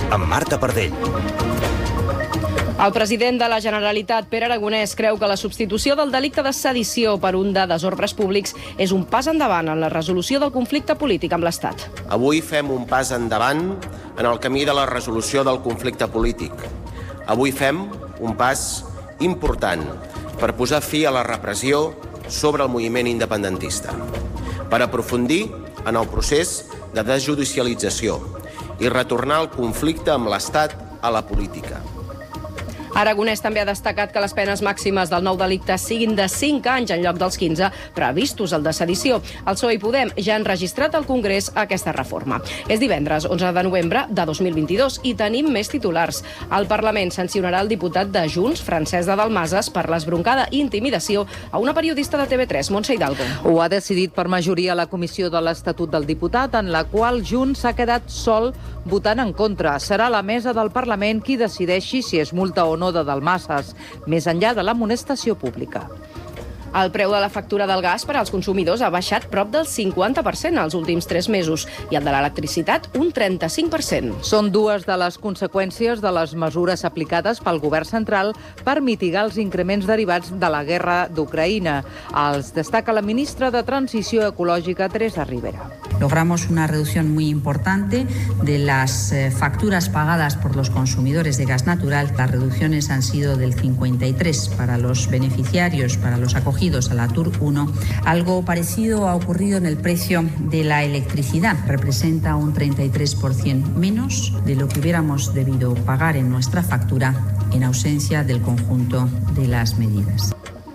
amb Marta Pardell. El president de la Generalitat, Pere Aragonès, creu que la substitució del delicte de sedició per un de desordres públics és un pas endavant en la resolució del conflicte polític amb l'Estat. Avui fem un pas endavant en el camí de la resolució del conflicte polític. Avui fem un pas important per posar fi a la repressió sobre el moviment independentista, per aprofundir en el procés de desjudicialització i retornar el conflicte amb l'Estat a la política. Aragonès també ha destacat que les penes màximes del nou delicte siguin de 5 anys en lloc dels 15 previstos al de sedició. El PSOE i Podem ja han registrat al Congrés aquesta reforma. És divendres 11 de novembre de 2022 i tenim més titulars. El Parlament sancionarà el diputat de Junts, Francesc de Dalmases, per l'esbroncada i intimidació a una periodista de TV3, Montse Hidalgo. Ho ha decidit per majoria la Comissió de l'Estatut del Diputat, en la qual Junts s'ha quedat sol votant en contra. Serà la mesa del Parlament qui decideixi si és multa o no de Dalmases, més enllà de l'amonestació pública. El preu de la factura del gas per als consumidors ha baixat prop del 50% els últims 3 mesos i el de l'electricitat un 35%. Són dues de les conseqüències de les mesures aplicades pel govern central per mitigar els increments derivats de la guerra d'Ucraïna. Els destaca la ministra de Transició Ecològica, Teresa Rivera. Logramos una reducción muy importante de las facturas pagadas por los consumidores de gas natural. Las reducciones han sido del 53% para los beneficiarios, para los acogidos a la TUR 1. Algo parecido ha ocurrido en el precio de la electricidad. Representa un 33% menos de lo que hubiéramos debido pagar en nuestra factura en ausencia del conjunto de las medidas.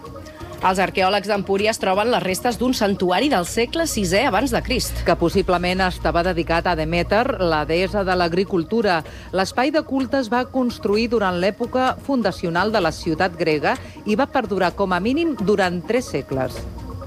Els arqueòlegs d'Empúries troben les restes d'un santuari del segle VI abans de Crist, que possiblement estava dedicat a Deméter, la deessa de l'agricultura. L'espai de culte es va construir durant l'època fundacional de la ciutat grega i va perdurar com a mínim durant 3 segles.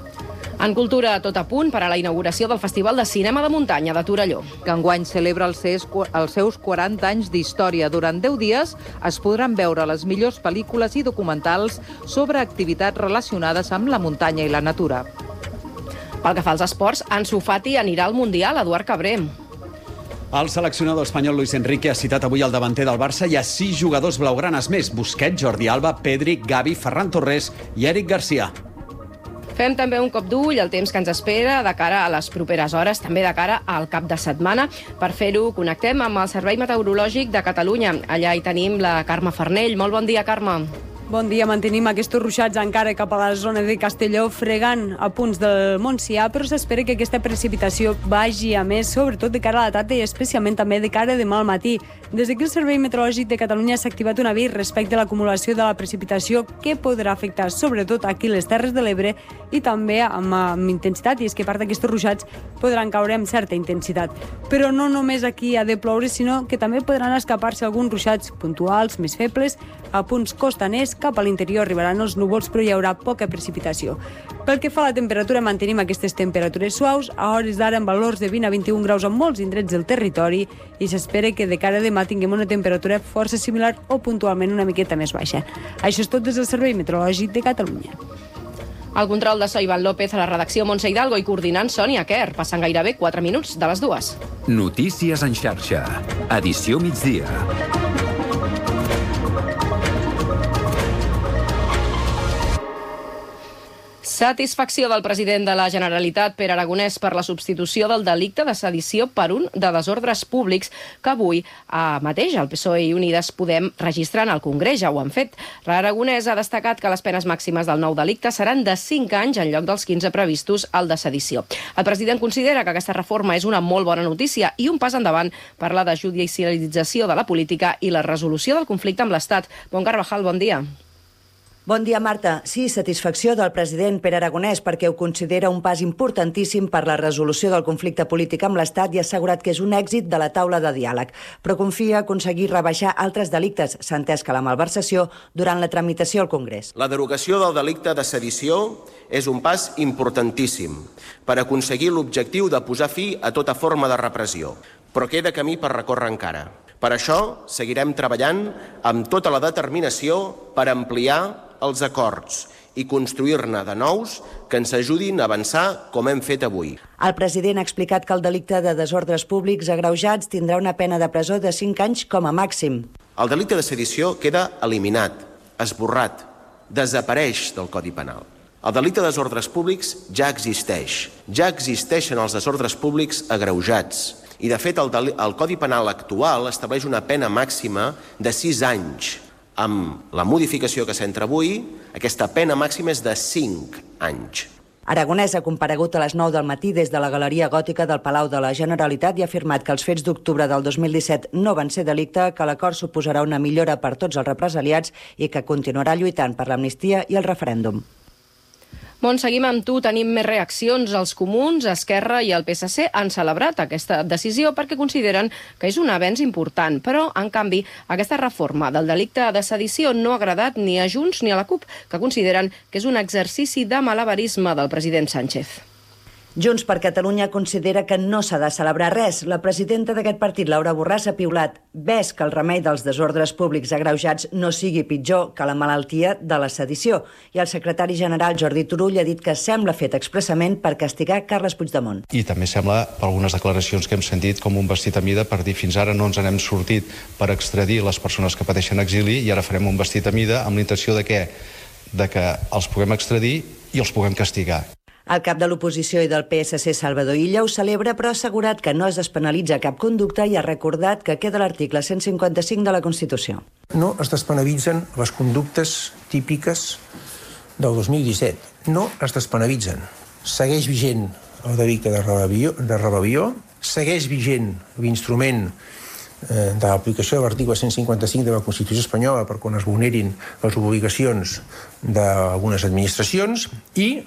En cultura, tot a punt per a la inauguració del Festival de Cinema de Muntanya de Torelló, que enguany celebra els seus 40 anys d'història. Durant 10 dies es podran veure les millors pel·lícules i documentals sobre activitats relacionades amb la muntanya i la natura. Pel que fa als esports, Ansu Fati anirà al Mundial, Eduard Cabré. El seleccionador espanyol Luis Enrique ha citat avui el davanter del Barça i a 6 jugadors blaugranes més: Busquets, Jordi Alba, Pedri, Gavi, Ferran Torres i Eric Garcia. Fem també un cop d'ull al temps que ens espera de cara a les properes hores, també de cara al cap de setmana. Per fer-ho, connectem amb el Servei Meteorològic de Catalunya. Allà hi tenim la Carme Farnell. Molt bon dia, Carme. Bon dia, mantenim aquests ruixats encara cap a la zona de Castelló, fregant a punts del Montsià, però s'espera que aquesta precipitació vagi a més, sobretot de cara a la tarda i especialment també de cara a demà al matí. Des d'aquí el Servei Meteorològic de Catalunya s'ha activat un avís respecte a l'acumulació de la precipitació que podrà afectar sobretot aquí les Terres de l'Ebre i també amb intensitat, i és que part d'aquests ruixats podran caure amb certa intensitat. Però no només aquí ha de ploure, sinó que també podran escapar-se alguns ruixats puntuals més febles a punts costaners. Cap a l'interior arribaran els núvols, però hi haurà poca precipitació. Pel que fa a la temperatura, mantenim aquestes temperatures suaus, a hores d'ara amb valors de 20 a 21 graus en molts indrets del territori, i s'espera que de cara a demà tinguem una temperatura força similar o puntualment una miqueta més baixa. Això és tot des del Servei Meteorològic de Catalunya. El control de so, Ivan López, a la redacció Montse Hidalgo, i coordinant Sònia Quer. Passen gairebé 4 minuts de les 2. Notícies en xarxa. Edició migdia. Satisfacció del president de la Generalitat, Pere Aragonès, per la substitució del delicte de sedició per un de desordres públics que avui mateix el PSOE i Unides Podem registren al Congrés. Ja ho han fet. Aragonès ha destacat que les penes màximes del nou delicte seran de 5 anys en lloc dels 15 previstos al de sedició. El president considera que aquesta reforma és una molt bona notícia i un pas endavant per la desjudicialització de la política i la resolució del conflicte amb l'Estat. Bon Carvajal, bon dia. Bon dia, Marta. Sí, satisfacció del president Pere Aragonès perquè ho considera un pas importantíssim per la resolució del conflicte polític amb l'Estat i ha assegurat que és un èxit de la taula de diàleg. Però confia aconseguir rebaixar altres delictes. S'ha entès que la malversació durant la tramitació al Congrés. La derogació del delicte de sedició és un pas importantíssim per aconseguir l'objectiu de posar fi a tota forma de repressió. Però queda camí per recórrer encara. Per això seguirem treballant amb tota la determinació per ampliar els acords i construir-ne de nous que ens ajudin a avançar com hem fet avui. El president ha explicat que el delicte de desordres públics agreujats tindrà una pena de presó de 5 anys com a màxim. El delicte de sedició queda eliminat, esborrat, desapareix del Codi Penal. El delicte de desordres públics ja existeix. Ja existeixen els desordres públics agreujats. I, de fet, el Codi Penal actual estableix una pena màxima de 6 anys. Amb la modificació que s'entra avui, aquesta pena màxima és de 5 anys. Aragonès ha comparegut a les 9 del matí des de la Galeria Gòtica del Palau de la Generalitat i ha afirmat que els fets d'octubre del 2017 no van ser delicte, que l'acord suposarà una millora per tots els represaliats i que continuarà lluitant per l'amnistia i el referèndum. Mont, seguim amb tu. Tenim més reaccions. Els Comuns, Esquerra i el PSC han celebrat aquesta decisió perquè consideren que és un avenç important. Però, en canvi, aquesta reforma del delicte de sedició no ha agradat ni a Junts ni a la CUP, que consideren que és un exercici de malabarisme del president Sánchez. Junts per Catalunya considera que no s'ha de celebrar res. La presidenta d'aquest partit, Laura Borràs, ha piulat: ves que el remei dels desordres públics agreujats no sigui pitjor que la malaltia de la sedició. I el secretari general, Jordi Turull, ha dit que sembla fet expressament per castigar Carles Puigdemont. I també sembla, per algunes declaracions que hem sentit, com un vestit a mida per dir fins ara no ens n'hem sortit per extradir les persones que pateixen exili i ara farem un vestit a mida amb la intenció de què? De que els puguem extradir i els puguem castigar. El cap de l'oposició i del PSC, Salvador Illa, ho celebra, però ha assegurat que no es despenalitza cap conducta i ha recordat que queda l'article 155 de la Constitució. No es despenalitzen les conductes típiques del 2017. No es despenalitzen. Segueix vigent el delicte de rebel·lió, segueix vigent l'instrument de l'aplicació de l'article 155 de la Constitució espanyola per quan es vulnerin les obligacions d'algunes administracions i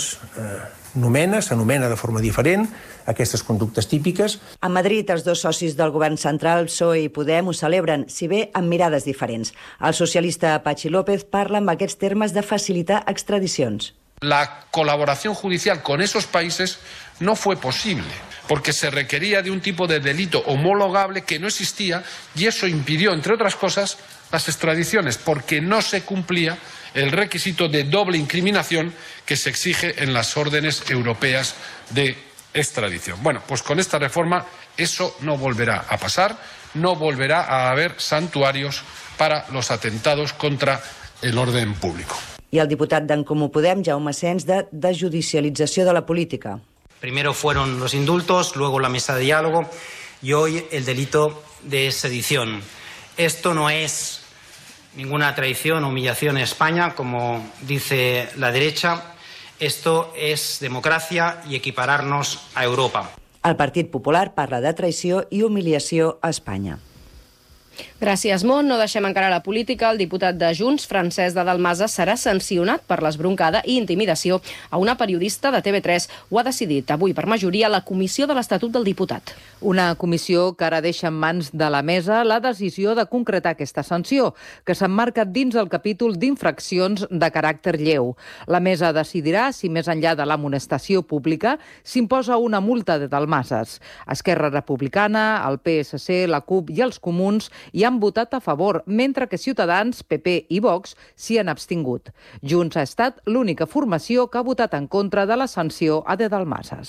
s'anomena de forma diferent aquestes conductes típiques. A Madrid, els dos socis del govern central, PSOE i Podem, ho celebren, si bé amb mirades diferents. El socialista Patxi López parla amb aquests termes de facilitar extradicions. La colaboración judicial con esos países no fue posible, porque se requería de un tipo de delito homologable que no existía y eso impidió, entre otras cosas, las extradiciones, porque no se cumplía el requisito de doble incriminación que se exige en las órdenes europeas de extradición. Bueno, pues con esta reforma eso no volverá a pasar, no volverá a haber santuarios para los atentados contra el orden público. I el diputat d'en Comú Podem, Jaume Sens, de desjudicialització de la política. Primero fueron los indultos, luego la mesa de diálogo y hoy el delito de sedición. Esto no es ninguna traición o humillación en España, como dice la derecha. Esto es democracia y equipararnos a Europa. El Partit Popular parla de traïció i humiliació a Espanya. Gràcies, Mont. No deixem encara la política. El diputat de Junts, Francesc de Dalmases, serà sancionat per l'esbroncada i intimidació a una periodista de TV3. Ho ha decidit avui per majoria la Comissió de l'Estatut del Diputat. Una comissió que ara deixa en mans de la mesa la decisió de concretar aquesta sanció, que s'emmarca dins el capítol d'infraccions de caràcter lleu. La mesa decidirà si, més enllà de l'amonestació pública, s'imposa una multa de Dalmases. Esquerra Republicana, el PSC, la CUP i els Comuns hi han votat a favor, mentre que Ciutadans, PP i Vox s'hi han abstingut. Junts ha estat l'única formació que ha votat en contra de la sanció a de Dalmases.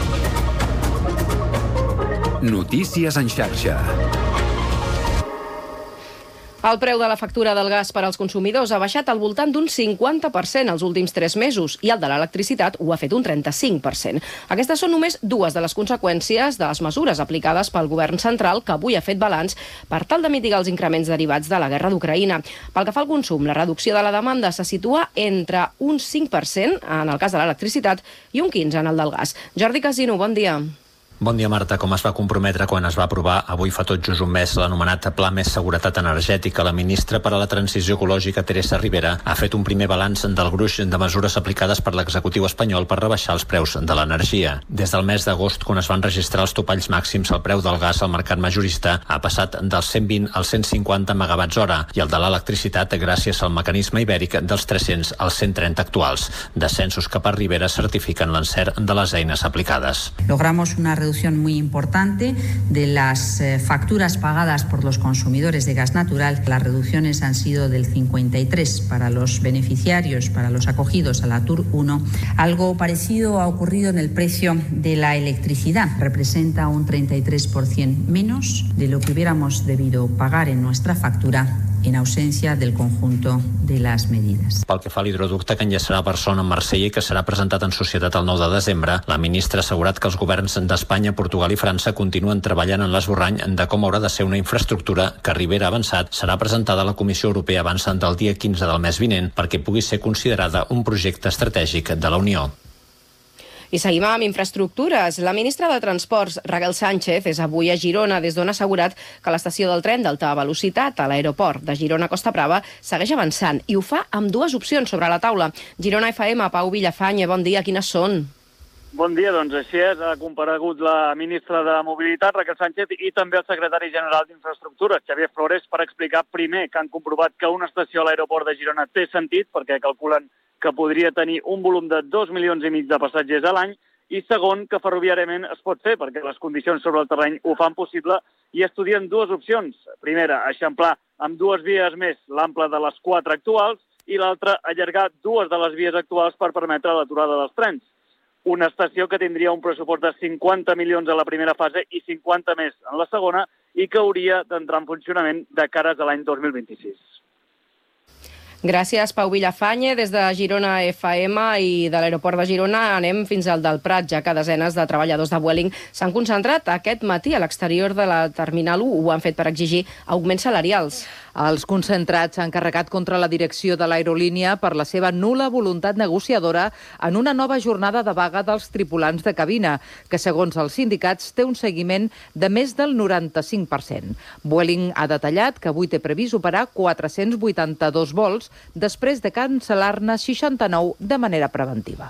Notícies en xarxa. El preu de la factura del gas per als consumidors ha baixat al voltant d'un 50% els últims 3 mesos i el de l'electricitat ho ha fet un 35%. Aquestes són només dues de les conseqüències de les mesures aplicades pel govern central, que avui ha fet balanç per tal de mitigar els increments derivats de la guerra d'Ucraïna. Pel que fa al consum, la reducció de la demanda se situa entre un 5% en el cas de l'electricitat i un 15% en el del gas. Jordi Casino, bon dia. Bon dia, Marta. Com es va comprometre quan es va aprovar avui fa tot just un mes l'anomenat Pla Més Seguretat Energètica, la ministra per a la Transició Ecològica, Teresa Ribera, ha fet un primer balanç del gruix de mesures aplicades per l'executiu espanyol per rebaixar els preus de l'energia. Des del mes d'agost, quan es van registrar els topalls màxims, el preu del gas al mercat majorista ha passat dels 120 als 150 megawatts hora i el de l'electricitat gràcies al mecanisme ibèric dels 300 als 130 actuals. Descensos que per Ribera certifiquen l'encert de les eines aplicades. Logramos una reducción reducción muy importante de las facturas pagadas por los consumidores de gas natural. Las reducciones han sido del 53 para los beneficiarios, para los acogidos a la TUR 1. Algo parecido ha ocurrido en el precio de la electricidad. Representa un 33% menos de lo que hubiéramos debido pagar en nuestra factura en ausencia del conjunto de les medidas. Pel que fa a l'hidroducte que enllaçarà Barcelona amb Marsella i que serà presentat en societat el 9 de desembre, la ministra ha assegurat que els governs d'Espanya, Portugal i França continuen treballant en l'esborrany de com haurà de ser una infraestructura que, Rivera ha avançat, serà presentada a la Comissió Europea abans del dia 15 del mes vinent perquè pugui ser considerada un projecte estratègic de la Unió. I seguim amb infraestructures. La ministra de Transports, Raquel Sánchez, és avui a Girona, des d'on ha assegurat que l'estació del tren d'alta velocitat a l'aeroport de Girona-Costa Brava segueix avançant i ho fa amb dues opcions sobre la taula. Girona FM, Pau Villafañe, bon dia, quines són? Bon dia, doncs així és. Ha comparegut la ministra de Mobilitat, Raquel Sánchez, i també el secretari general d'Infraestructures, Xavier Flores, per explicar primer que han comprovat que una estació a l'aeroport de Girona té sentit, perquè calculen que podria tenir un volum de 2,5 milions de passatgers a l'any, i segon, que ferroviàriament es pot fer, perquè les condicions sobre el terreny ho fan possible, i estudien dues opcions. Primera, eixamplar amb 2 vies més l'ample de les 4 actuals, i l'altra, allargar 2 de les vies actuals per permetre l'aturada dels trens. Una estació que tindria un pressupost de 50 milions a la primera fase i 50 més en la segona, i que hauria d'entrar en funcionament de cares a l'any 2026. Gràcies, Pau Villafañe. Des de Girona FM i de l'aeroport de Girona anem fins al del Prat, ja que desenes de treballadors de Vueling s'han concentrat aquest matí a l'exterior de la Terminal 1. Ho han fet per exigir augments salarials. Els concentrats s'han carregat contra la direcció de l'aerolínia per la seva nul·la voluntat negociadora en una nova jornada de vaga dels tripulants de cabina, que segons els sindicats té un seguiment de més del 95%. Vueling ha detallat que avui té previst operar 482 vols després de cancel·lar-ne 69 de manera preventiva.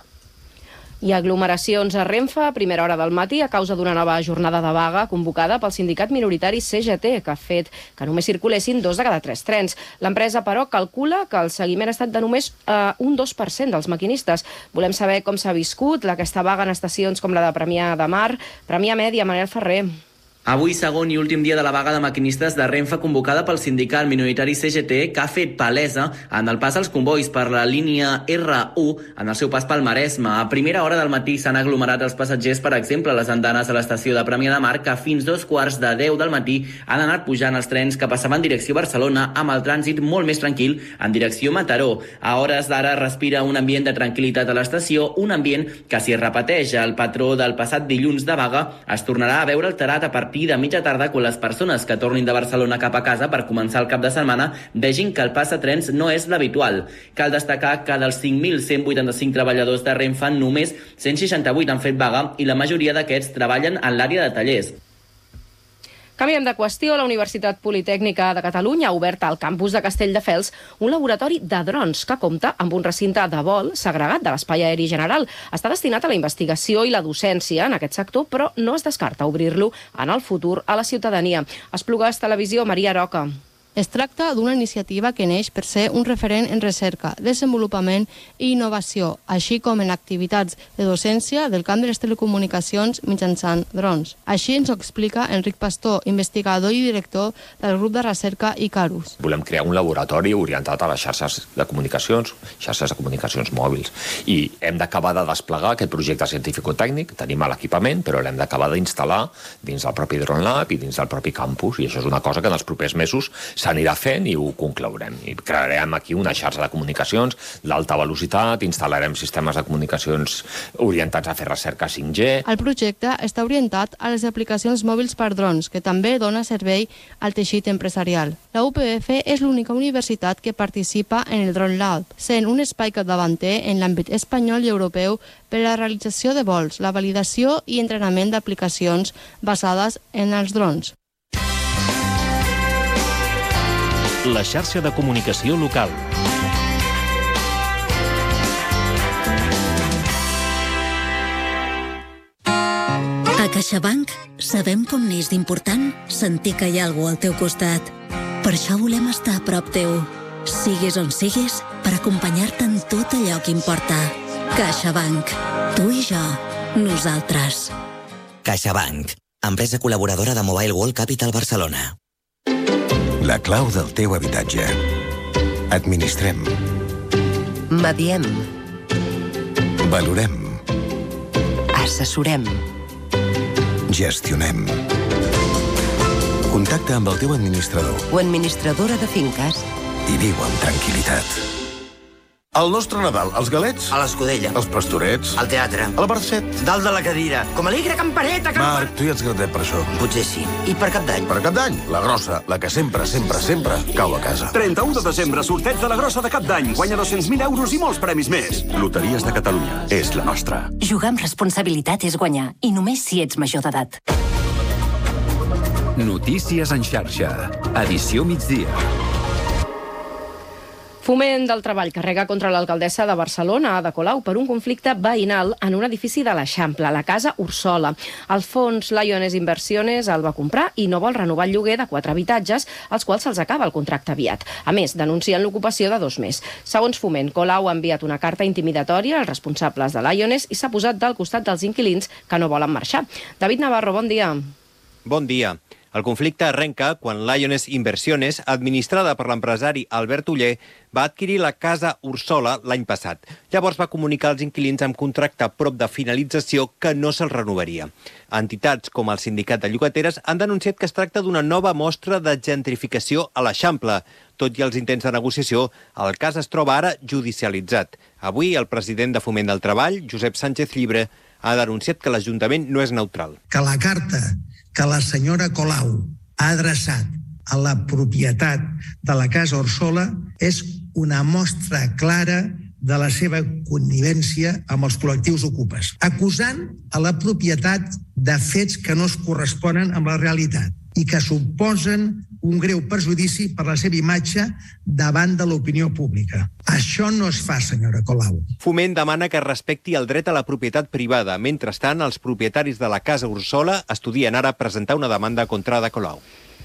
I aglomeracions a Renfe a primera hora del matí a causa d'una nova jornada de vaga convocada pel sindicat minoritari CGT, que ha fet que només circulessin 2 de cada 3 trens. L'empresa, però, calcula que el seguiment ha estat de només un 2% dels maquinistes. Volem saber com s'ha viscut aquesta vaga en estacions com la de Premià de Mar. Premià Mèdia, Manel Ferrer. Avui, segon i últim dia de la vaga de maquinistes de Renfe convocada pel sindicat minoritari CGT, que ha fet palesa en el pas als convois per la línia R1 en el seu pas pel Maresme. A primera hora del matí s'han aglomerat els passatgers, per exemple, a les andanes a l'estació de Premià de Mar, que fins 2:45 del matí han anat pujant els trens que passaven direcció Barcelona amb el trànsit molt més tranquil en direcció Mataró. A hores d'ara respira un ambient de tranquil·litat a l'estació, un ambient que si es repeteix el patró del passat dilluns de vaga es tornarà a veure alterat a partir de mitja tarda quan les persones que tornin de Barcelona cap a casa per començar el cap de setmana vegin que el pas a trens no és l'habitual. Cal destacar que dels 5.185 treballadors de Renfe, només 168 han fet vaga i la majoria d'aquests treballen en l'àrea de tallers. Canviem de qüestió. La Universitat Politècnica de Catalunya ha obert al campus de Castelldefels un laboratori de drons que compta amb un recinte de vol segregat de l'espai aeri general. Està destinat a la investigació i la docència en aquest sector, però no es descarta obrir-lo en el futur a la ciutadania. Esplugues Televisió, Maria Roca. Es tracta d'una iniciativa que neix per ser un referent en recerca, desenvolupament i innovació, així com en activitats de docència del camp de les telecomunicacions mitjançant drons. Així ens ho explica Enric Pastor, investigador i director del grup de recerca Icarus. Volem crear un laboratori orientat a les xarxes de comunicacions mòbils, i hem d'acabar de desplegar aquest projecte científico-tècnic. Tenim l'equipament, però l'hem d'acabar d'instal·lar dins del propi Drone Lab i dins del propi campus, i això és una cosa que en els propers mesos s'anirà fent i ho conclourem. I crearem aquí una xarxa de comunicacions d'alta velocitat, instal·larem sistemes de comunicacions orientats a fer recerca 5G. El projecte està orientat a les aplicacions mòbils per drons, que també dona servei al teixit empresarial. La UPF és l'única universitat que participa en el Drone Lab, sent un espai capdavanter en l'àmbit espanyol i europeu per a la realització de vols, la validació i entrenament d'aplicacions basades en els drons. La xarxa de comunicació local. A CaixaBank sabem com n'és d'important sentir que hi ha algú al teu costat. Per això volem estar a prop teu, siguis on siguis, per acompanyar-te en tot allò que importa. CaixaBank. Tu i jo. Nosaltres. CaixaBank, empresa col·laboradora de Mobile World Capital Barcelona. La clau del teu habitatge. Administrem. Mediem. Valorem. Assessorem. Gestionem. Contacta amb el teu administrador. O administradora de finques. I viu amb tranquil·litat. El nostre Nadal, els galets? A l'Escudella. Els pastorets? Al teatre. A la Barcet? Dalt de la cadira. Com alegre campaneta, Marc, tu ja ets gratet per això. Potser sí. I per Cap d'Any? Per Cap d'Any, la grossa, la que sempre, sempre, sempre cau a casa. 31 de desembre, sorteig de la grossa de Cap d'Any. Guanya 200.000 euros i molts premis més. Loteries de Catalunya. És la nostra. Jugar amb responsabilitat és guanyar. I només si ets major d'edat. Notícies en xarxa. Edició migdia. Foment del Treball carrega contra l'alcaldessa de Barcelona, Ada Colau, per un conflicte veïnal en un edifici de l'Eixample, la Casa Ursola. El fons Liones Inversiones el va comprar i no vol renovar el lloguer de 4 habitatges, als quals se'ls acaba el contracte aviat. A més, denuncien l'ocupació de 2 més. Segons Foment, Colau ha enviat una carta intimidatòria als responsables de Liones i s'ha posat del costat dels inquilins que no volen marxar. David Navarro, bon dia. Bon dia. El conflicte arrenca quan Liones Inversiones, administrada per l'empresari Albert Oller, va adquirir la Casa Ursola l'any passat. Llavors va comunicar als inquilins amb contracte a prop de finalització que no se'ls renovaria. Entitats com el Sindicat de Llogateres han denunciat que es tracta d'una nova mostra de gentrificació a l'Eixample. Tot i els intents de negociació, el cas es troba ara judicialitzat. Avui, el president de Foment del Treball, Josep Sánchez Llibre, ha denunciat que l'Ajuntament no és neutral. Que la carta que la senyora Colau ha adreçat a la propietat de la Casa Ursola és una mostra clara de la seva connivència amb els col·lectius ocupes, acusant a la propietat de fets que no es corresponen amb la realitat i que suposen un greu perjudici per la seva imatge davant de l'opinió pública. Això no es fa, senyora Colau. Foment demana que es respecti el dret a la propietat privada. Mentrestant, els propietaris de la Casa Ursola estudien ara presentar una demanda contra Ada Colau.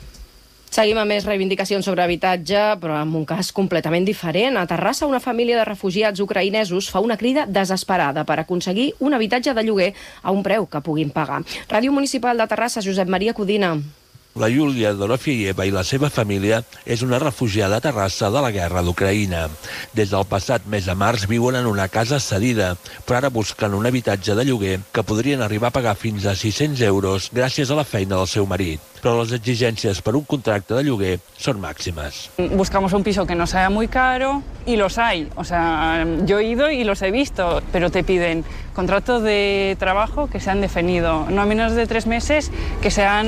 Seguim amb més reivindicacions sobre habitatge, però en un cas completament diferent. A Terrassa, una família de refugiats ucraïnesos fa una crida desesperada per aconseguir un habitatge de lloguer a un preu que puguin pagar. Ràdio Municipal de Terrassa, Josep Maria Codina. La Júlia Dorofieva i la seva família és una refugiada a Terrassa de la guerra d'Ucraïna. Des del passat mes de març viuen en una casa cedida, però ara busquen un habitatge de lloguer que podrien arribar a pagar fins a 600 euros gràcies a la feina del seu marit. Però les exigències per un contracte de lloguer són màximes. Buscamos un piso que no sea muy caro y los hay. O sea, yo he ido y los he visto, pero te piden contratos de trabajo que sean definido, no a menos de 3 meses, que sean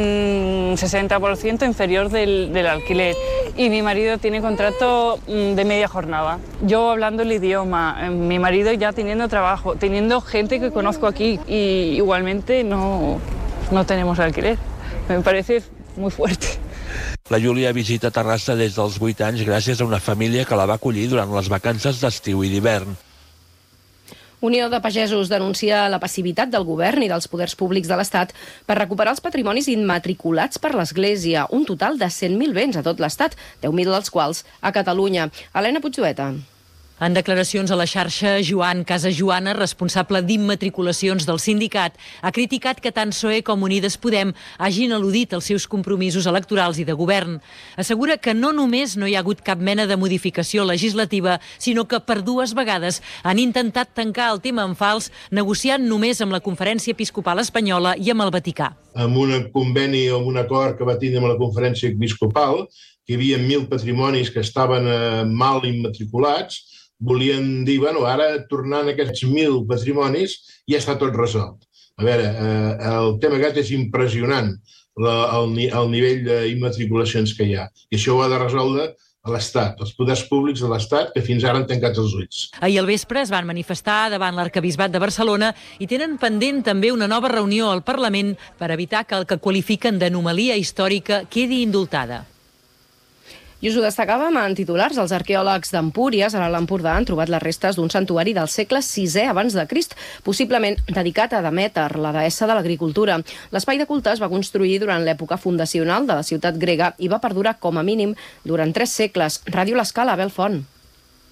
60% inferior del alquiler. Y mi marido tiene contrato de media jornada. Yo hablando el idioma, mi marido ya teniendo trabajo, teniendo gente que conozco aquí y igualmente no tenemos alquiler. Me parece muy fuerte. La Júlia visita Terrassa des dels 8 anys gràcies a una família que la va acollir durant les vacances d'estiu i d'hivern. Unió de Pagesos denuncia la passivitat del govern i dels poders públics de l'Estat per recuperar els patrimonis immatriculats per l'Església, un total de 100.000 béns a tot l'Estat, 10.000 dels quals a Catalunya. Helena Puigdueta. En declaracions a la xarxa, Joan Casajoana, responsable d'immatriculacions del sindicat, ha criticat que tant PSOE com Unides Podem hagin al·ludit els seus compromisos electorals i de govern. Assegura que no només no hi ha hagut cap mena de modificació legislativa, sinó que per 2 vegades han intentat tancar el tema en fals, negociant només amb la Conferència Episcopal Espanyola i amb el Vaticà. Amb un conveni o un acord que va tindre amb la Conferència Episcopal, que hi havia 1.000 patrimonis que estaven mal immatriculats, volien dir, bueno, ara tornant aquests 1.000 patrimonis ja està tot resolt. A veure, el tema aquest és impressionant, el nivell d'immatriculacions que hi ha. I això ho ha de resoldre a l'Estat, els poders públics de l'Estat, que fins ara han tancat els ulls. Ahir al vespre es van manifestar davant l'Arquebisbat de Barcelona i tenen pendent també una nova reunió al Parlament per evitar que el que qualifiquen d'anomalia històrica quedi indultada. I us ho destacàvem en titulars. Els arqueòlegs d'Empúries, a l'Alt Empordà, han trobat les restes d'un santuari del segle VI abans de Crist, possiblement dedicat a Deméter, la deessa de l'agricultura. L'espai de culte es va construir durant l'època fundacional de la ciutat grega i va perdurar com a mínim durant 3 segles. Ràdio L'Escala, Abel Font.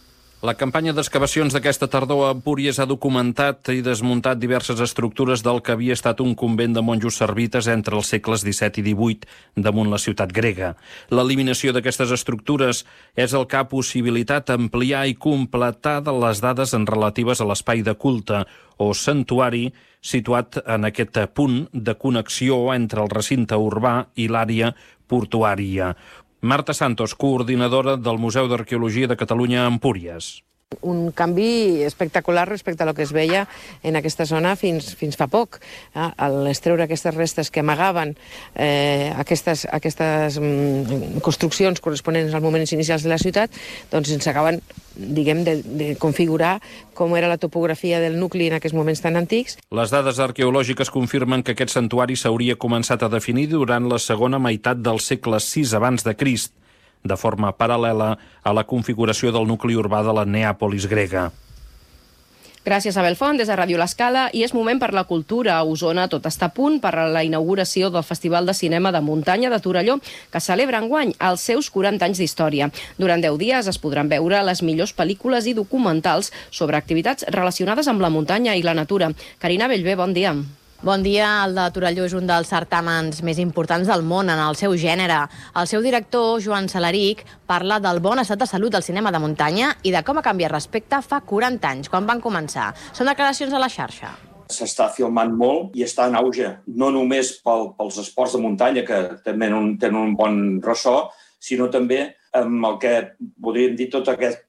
La campanya d'excavacions d'aquesta tardor a Empúries ha documentat i desmuntat diverses estructures del que havia estat un convent de monjos servites entre els segles XVII i XVIII damunt la ciutat grega. L'eliminació d'aquestes estructures és el que ha possibilitat ampliar i completar les dades relatives a l'espai de culte o santuari situat en aquest punt de connexió entre el recinte urbà i l'àrea portuària. Marta Santos, coordinadora del Museu d'Arqueologia de Catalunya a Empúries. Un canvi espectacular respecte a lo que es veia en aquesta zona fins fa poc. Al treure aquestes restes que amagaven aquestes construccions corresponents als moments inicials de la ciutat, doncs ens acaben, diguem, de configurar com era la topografia del nucli en aquests moments tan antics. Les dades arqueològiques confirmen que aquest santuari s'hauria començat a definir durant la segona meitat del segle VI abans de Crist, de forma paral·lela a la configuració del nucli urbà de la Neàpolis grega. Gràcies, Abel Font, des de Ràdio L'Escala. I és moment per la cultura. A Osona tot està a punt per a la inauguració del Festival de Cinema de Muntanya de Torelló, que celebra enguany els seus 40 anys d'història. Durant 10 dies es podran veure les millors pel·lícules i documentals sobre activitats relacionades amb la muntanya i la natura. Carina Bellver, bon dia. Bon dia. El de Torelló és un dels certàmens més importants del món en el seu gènere. El seu director, Joan Salaric, parla del bon estat de salut del cinema de muntanya i de com ha canviat respecte fa 40 anys, quan van començar. Són declaracions a la xarxa. S'està filmant molt i està en auge, no només pels esports de muntanya, que també tenen un bon ressò, sinó també amb el que podríem dir tot aquest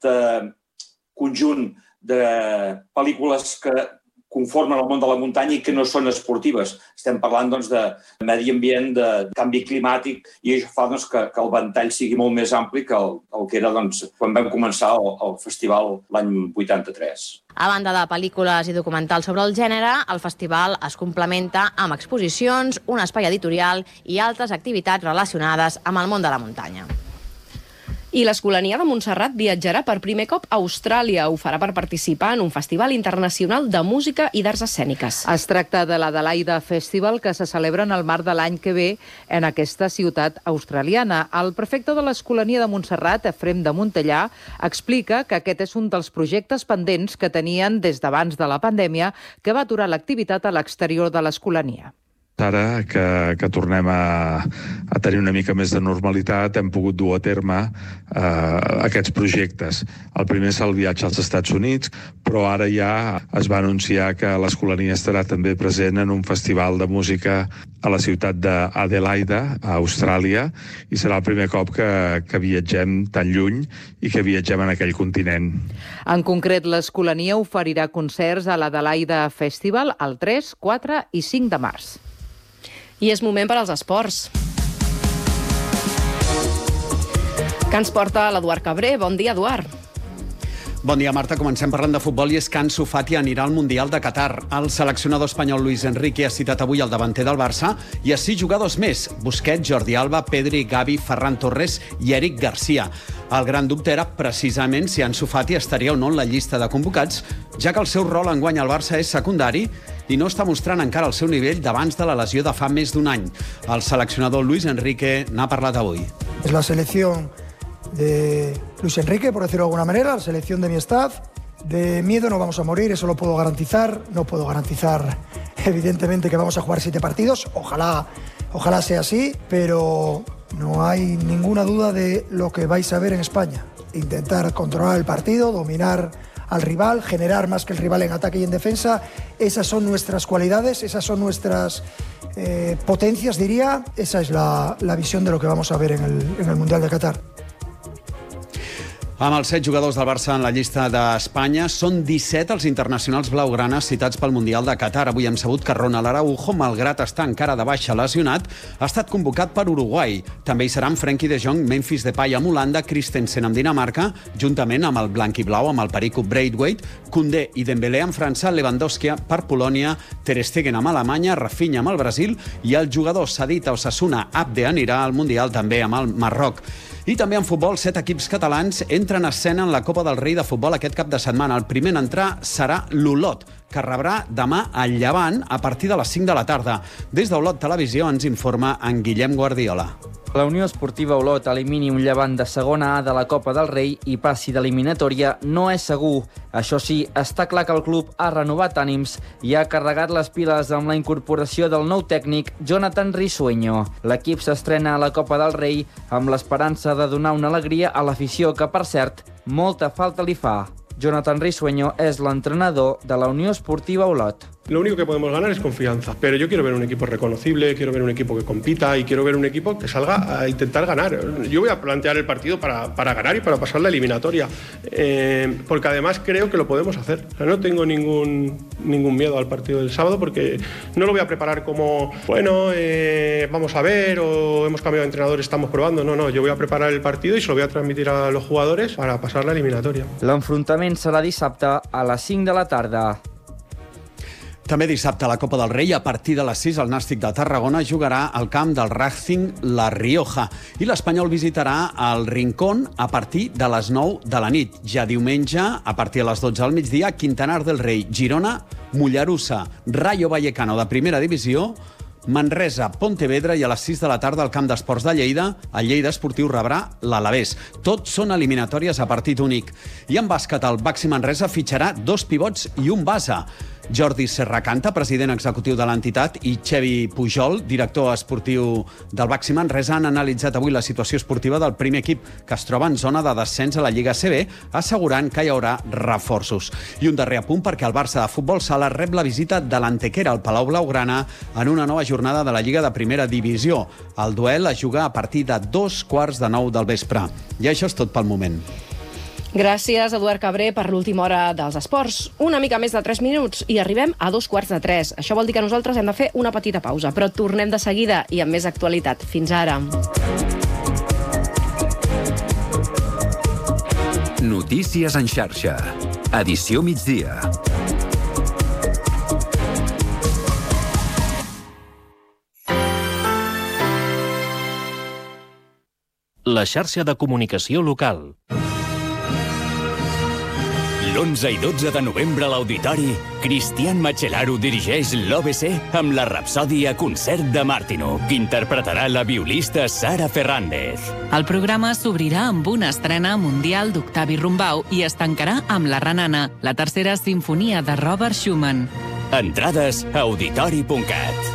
conjunt de pel·lícules que conformen el món de la muntanya i que no són esportives. Estem parlant de medi ambient, de canvi climàtic, i això fa que el ventall sigui molt més ampli que el que era quan vam començar el festival l'any 83. A banda de pel·lícules i documentals sobre el gènere, el festival es complementa amb exposicions, un espai editorial i altres activitats relacionades amb el món de la muntanya. I l'Escolania de Montserrat viatjarà per primer cop a Austràlia. Ho farà per participar en un festival internacional de música i d'arts escèniques. Es tracta de l'Adelaida Festival, que se celebra en el març de l'any que ve en aquesta ciutat australiana. El prefecte de l'Escolania de Montserrat, Efrem de Montellà, explica que aquest és un dels projectes pendents que tenien des d'abans de la pandèmia, que va aturar l'activitat a l'exterior de l'Escolania. Ara que tornem a tenir una mica més de normalitat, hem pogut dur a terme aquests projectes. El primer és el viatge als Estats Units, però ara ja es va anunciar que l'Escolania estarà també present en un festival de música a la ciutat d'Adelaida, a Austràlia, i serà el primer cop que viatgem tan lluny i que viatgem en aquell continent. En concret, l'Escolania oferirà concerts a l'Adelaida Festival el 3, 4 i 5 de març. I és moment per als esports. Que ens porta l'Eduard Cabré. Bon dia, Eduard. Bon dia, Marta. Comencem parlant de futbol i és que Ansu Fati anirà al Mundial de Qatar. El seleccionador espanyol Luis Enrique ha citat avui el davanter del Barça i a 6 jugadors més: Busquets, Jordi Alba, Pedri, Gavi, Ferran Torres i Eric Garcia. El gran dubte era precisament si Ansu Fati estaria o no en la llista de convocats, ja que el seu rol enguany al Barça és secundari i no està mostrant encara el seu nivell d'abans de la lesió de fa més d'un any. El seleccionador Luis Enrique n'ha parlat avui. És la selecció de Luis Enrique, por decirlo de alguna manera, la selección de mi staff. De miedo no vamos a morir, eso lo puedo garantizar. No puedo garantizar, evidentemente, que vamos a jugar 7 partidos. Ojalá sea así, pero no hay ninguna duda de lo que vais a ver en España. Intentar controlar el partido, dominar al rival, generar más que el rival en ataque y en defensa. Esas son nuestras cualidades, esas son nuestras potencias, diría. Esa es la visión de lo que vamos a ver en el Mundial de Qatar. Amb els 7 jugadors del Barça en la llista d'Espanya, són 17 els internacionals blaugranes citats pel Mundial de Qatar. Avui hem sabut que Ronald Araujo, malgrat estar encara de baixa lesionat, ha estat convocat per Uruguai. També hi seran Frenkie de Jong, Memphis Depay amb Holanda, Christensen amb Dinamarca, juntament amb el blanc-i-blau, amb el perico Braithwaite, Koundé i Dembélé amb França, Lewandowski per Polònia, Ter Stegen amb Alemanya, Rafinha amb el Brasil i el jugador cedit a Osasuna, Abde, anirà al Mundial també amb el Marroc. I també en futbol, 7 equips catalans entren a escena en la Copa del Rei de futbol aquest cap de setmana. El primer en entrar serà l'Olot, que rebrà demà al Llevant a partir de les 5 de la tarda. Des d'Olot Televisió ens informa en Guillem Guardiola. La Unió Esportiva Olot elimini un Llevant de segona A de la Copa del Rei i passi d'eliminatòria no és segur. Això sí, està clar que el club ha renovat ànims i ha carregat les piles amb la incorporació del nou tècnic Jonathan Risueño. L'equip s'estrena a la Copa del Rei amb l'esperança de donar una alegria a l'afició que, per cert, molta falta li fa. Jonathan Risueño es l'entrenador de la Unió Esportiva Olot. Lo único que podemos ganar es confianza, pero yo quiero ver un equipo reconocible, quiero ver un equipo que compita y quiero ver un equipo que salga a intentar ganar. Yo voy a plantear el partido para ganar y para pasar la eliminatoria, porque además creo que lo podemos hacer. O sea, no tengo ningún miedo al partido del sábado porque no lo voy a preparar como, bueno, vamos a ver o hemos cambiado de entrenador, estamos probando. No, yo voy a preparar el partido y se lo voy a transmitir a los jugadores para pasar la eliminatoria. L'enfrontament serà dissabte a les 5 de la tarda. També dissabte a la Copa del Rei, a partir de les 6, el Nàstic de Tarragona jugarà al camp del Racing La Rioja i l'Espanyol visitarà el Rincón a partir de les 9 de la nit. Ja diumenge, a partir de les 12 al migdia, Quintanar del Rei, Girona, Mollerussa, Rayo Vallecano de primera divisió, Manresa, Pontevedra i a les 6 de la tarda al camp d'esports de Lleida, el Lleida Esportiu rebrà l'Alavés. Tots són eliminatòries a partit únic. I en bàsquet, el Baxi Manresa fitxarà 2 pivots i un base. Jordi Serracanta, president executiu de l'entitat, i Xevi Pujol, director esportiu del Baxi Manresa, han analitzat avui la situació esportiva del primer equip que es troba en zona de descens a la Lliga CB, assegurant que hi haurà reforços. I un darrer apunt perquè el Barça de futbol sala rep la visita de l'Antequera al Palau Blaugrana en una nova jornada de la Lliga de Primera Divisió. El duel es juga a partir de 2:15 del vespre. I això és tot pel moment. Gràcies, Eduard Cabré, per l'última hora dels esports. Una mica més de 3 minuts i arribem a 2:15. Això vol dir que nosaltres hem de fer una petita pausa, però tornem de seguida i amb més actualitat. Fins ara. Notícies en xarxa. Edició migdia. La xarxa de comunicació local. L'11 i 12 de novembre a l'Auditori, Cristian Macellaro dirigeix l'OBC amb la Rapsòdia Concert de Martino, que interpretarà la violista Sara Fernández. El programa s'obrirà amb una estrena mundial d'Octavi Rumbau i es tancarà amb La Renana, la tercera sinfonia de Robert Schumann. Entrades a auditori.cat.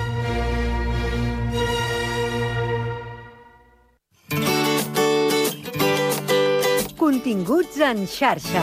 Continguts en xarxa.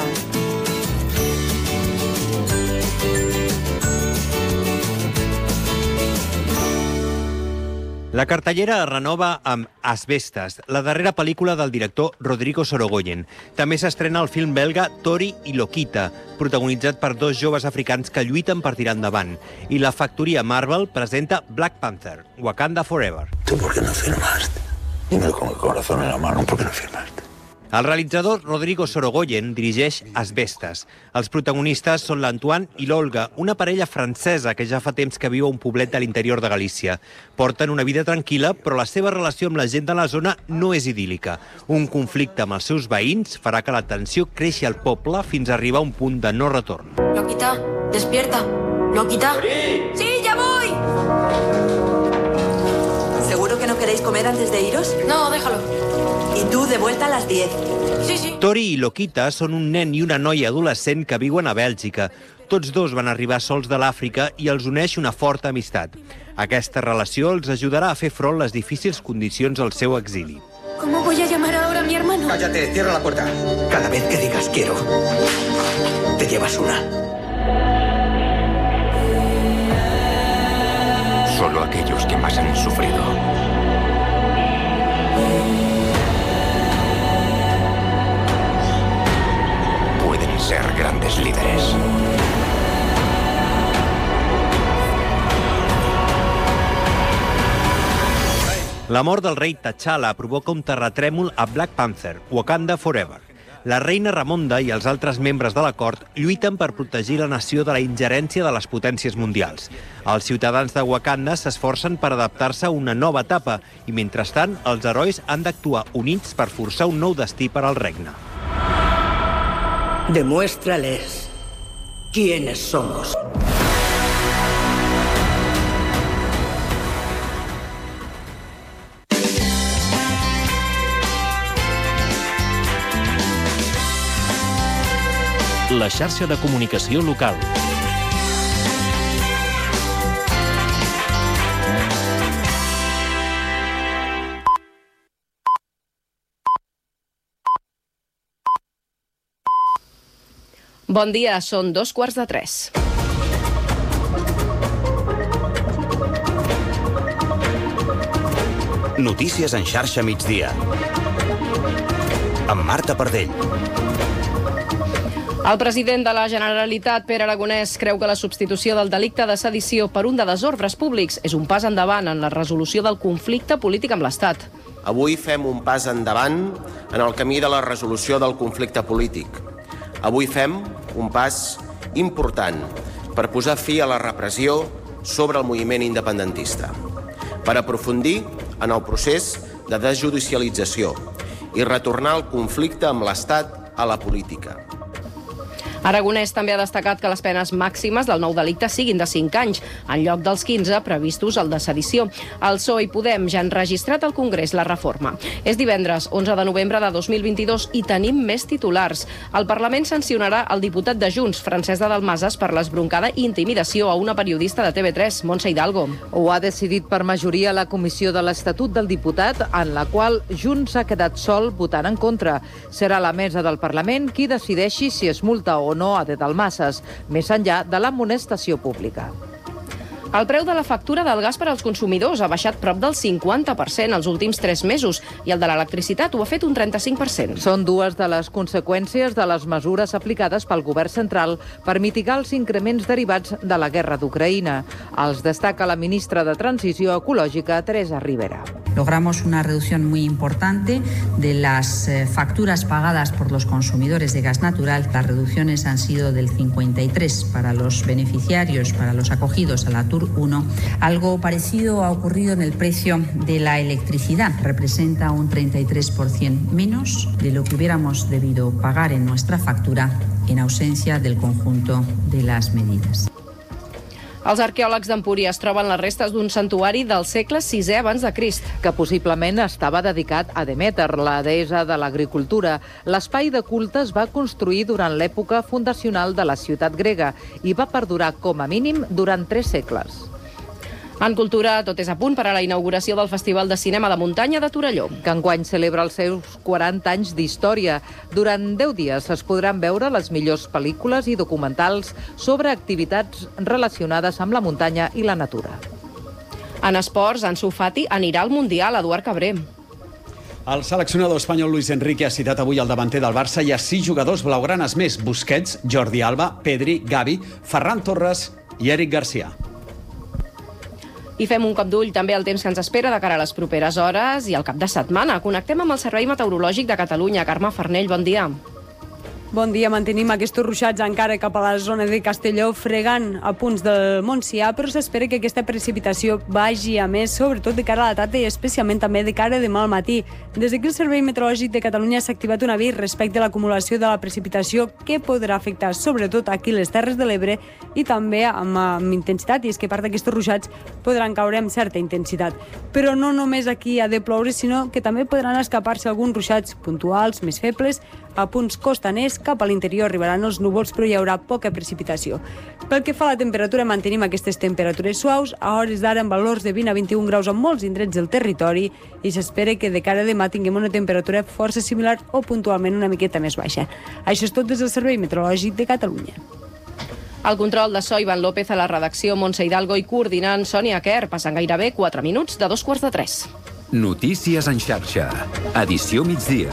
La cartellera es renova amb Asbestas, la darrera pel·lícula del director Rodrigo Sorogoyen. També s'estrena el film belga Tori i Lokita, protagonitzat per 2 joves africans que lluiten per tirar endavant. I la factoria Marvel presenta Black Panther, Wakanda Forever. ¿Tú por qué no firmaste? Dime con el corazón en la mano, ¿por qué no firmaste? El realitzador Rodrigo Sorogoyen dirigeix Asbestas. Els protagonistes són l'Antoine i l'Olga, una parella francesa que ja fa temps que viu a un poblet de l'interior de Galícia. Porten una vida tranquil·la, però la seva relació amb la gent de la zona no és idíl·lica. Un conflicte amb els seus veïns farà que la tensió creixi al poble fins a arribar a un punt de no retorn. Loquita, despierta. Loquita. ¡Sí, ya voy! ¿Seguro que no queréis comer antes de iros? No, déjalo. ¿Y tú de vuelta a las 10? Sí, sí. Tori i Lokita són un nen i una noia adolescent que viuen a Bèlgica. Tots dos van arribar sols de l'Àfrica i els uneix una forta amistat. Aquesta relació els ajudarà a fer front les difícils condicions al seu exili. ¿Cómo voy a llamar ahora a mi hermano? Cállate, cierra la puerta. Cada vez que digas quiero, te llevas una. Solo aquellos que más han sufrido pueden ser grandes líderes. La mort del rei T'Challa provoca un terratrèmol a Black Panther, Wakanda Forever. La reina Ramonda i els altres membres de la cort lluiten per protegir la nació de la ingerència de les potències mundials. Els ciutadans de Wakanda s'esforcen per adaptar-se a una nova etapa i, mentrestant, els herois han d'actuar units per forçar un nou destí per al regne. Demuéstrales quiénes somos. la xarxa de comunicació local. Bon dia, són 2:15. Notícies en xarxa migdia. Amb Marta Pardell. El president de la Generalitat, Pere Aragonès, creu que la substitució del delicte de sedició per un de desordres públics és un pas endavant en la resolució del conflicte polític amb l'Estat. Avui fem un pas endavant en el camí de la resolució del conflicte polític. Avui fem un pas important per posar fi a la repressió sobre el moviment independentista, per aprofundir en el procés de desjudicialització i retornar el conflicte amb l'Estat a la política. Aragonès també ha destacat que les penes màximes del nou delicte siguin de 5 anys, en lloc dels 15 previstos al de sedició. El PSOE i Podem ja han registrat al Congrés la reforma. És divendres, 11 de novembre de 2022, i tenim més titulars. El Parlament sancionarà el diputat de Junts, Francesc de Dalmases, per l'esbroncada i intimidació a una periodista de TV3, Montse Hidalgo. Ho ha decidit per majoria la Comissió de l'Estatut del Diputat, en la qual Junts ha quedat sol votant en contra. Serà la mesa del Parlament qui decideixi si es multa o no a de Dalmases, més enllà de l'amonestació pública. El preu de la factura del gas per als consumidors ha baixat prop del 50% els últims 3 mesos i el de l'electricitat ho ha fet un 35%. Són dues de les conseqüències de les mesures aplicades pel govern central per mitigar els increments derivats de la guerra d'Ucraïna. Els destaca la ministra de Transició Ecològica, Teresa Rivera. Logramos una reducción muy importante de las facturas pagadas por los consumidores de gas natural. Las reducciones han sido del 53% para los beneficiarios, para los acogidos a la TUR 1. Algo parecido ha ocurrido en el precio de la electricidad. Representa un 33% menos de lo que hubiéramos debido pagar en nuestra factura en ausencia del conjunto de las medidas. Els arqueòlegs d'Empúries troben les restes d'un santuari del segle VI abans de Crist, que possiblement estava dedicat a Deméter, la deessa de l'agricultura. L'espai de culte es va construir durant l'època fundacional de la ciutat grega i va perdurar com a mínim durant 3 segles. En cultura, tot és a punt per a la inauguració del Festival de Cinema de Muntanya de Torelló, que enguany celebra els seus 40 anys d'història. Durant 10 dies es podran veure les millors pel·lícules i documentals sobre activitats relacionades amb la muntanya i la natura. En esports, Ansu Fati anirà al Mundial, Eduard Cabré. El seleccionador espanyol Luis Enrique ha citat avui el davanter del Barça i a 6 jugadors blaugranes més: Busquets, Jordi Alba, Pedri, Gavi, Ferran Torres i Eric Garcia. I fem un cop d'ull també al temps que ens espera de cara a les properes hores i al cap de setmana. Connectem amb el Servei Meteorològic de Catalunya. Carme Farnell, bon dia. Bon dia, mantenim aquests ruixats encara cap a la zona de Castelló, fregant a punts del Montsià, però s'espera que aquesta precipitació vagi a més, sobretot de cara a la tarda i especialment també de cara a demà al matí. Des d'aquí el Servei Meteorològic de Catalunya s'ha activat un avís respecte a l'acumulació de la precipitació que podrà afectar sobretot aquí les Terres de l'Ebre i també amb intensitat, i és que part d'aquests ruixats podran caure amb certa intensitat. Però no només aquí ha de ploure, sinó que també podran escapar-se alguns ruixats puntuals més febles a punts costaners. Cap a l'interior arribaran els núvols, però hi haurà poca precipitació. Pel que fa a la temperatura, mantenim aquestes temperatures suaus, a hores d'ara amb valors de 20 a 21 graus en molts indrets del territori, i s'espera que de cara a demà tinguem una temperatura força similar o puntualment una miqueta més baixa. Això és tot des del Servei Meteorològic de Catalunya. El control de so, Ivan López, a la redacció, Montse Hidalgo, i coordinant Sònia Kerr. Passen gairebé 4 minuts de 2:15. Notícies en xarxa. Edició migdia.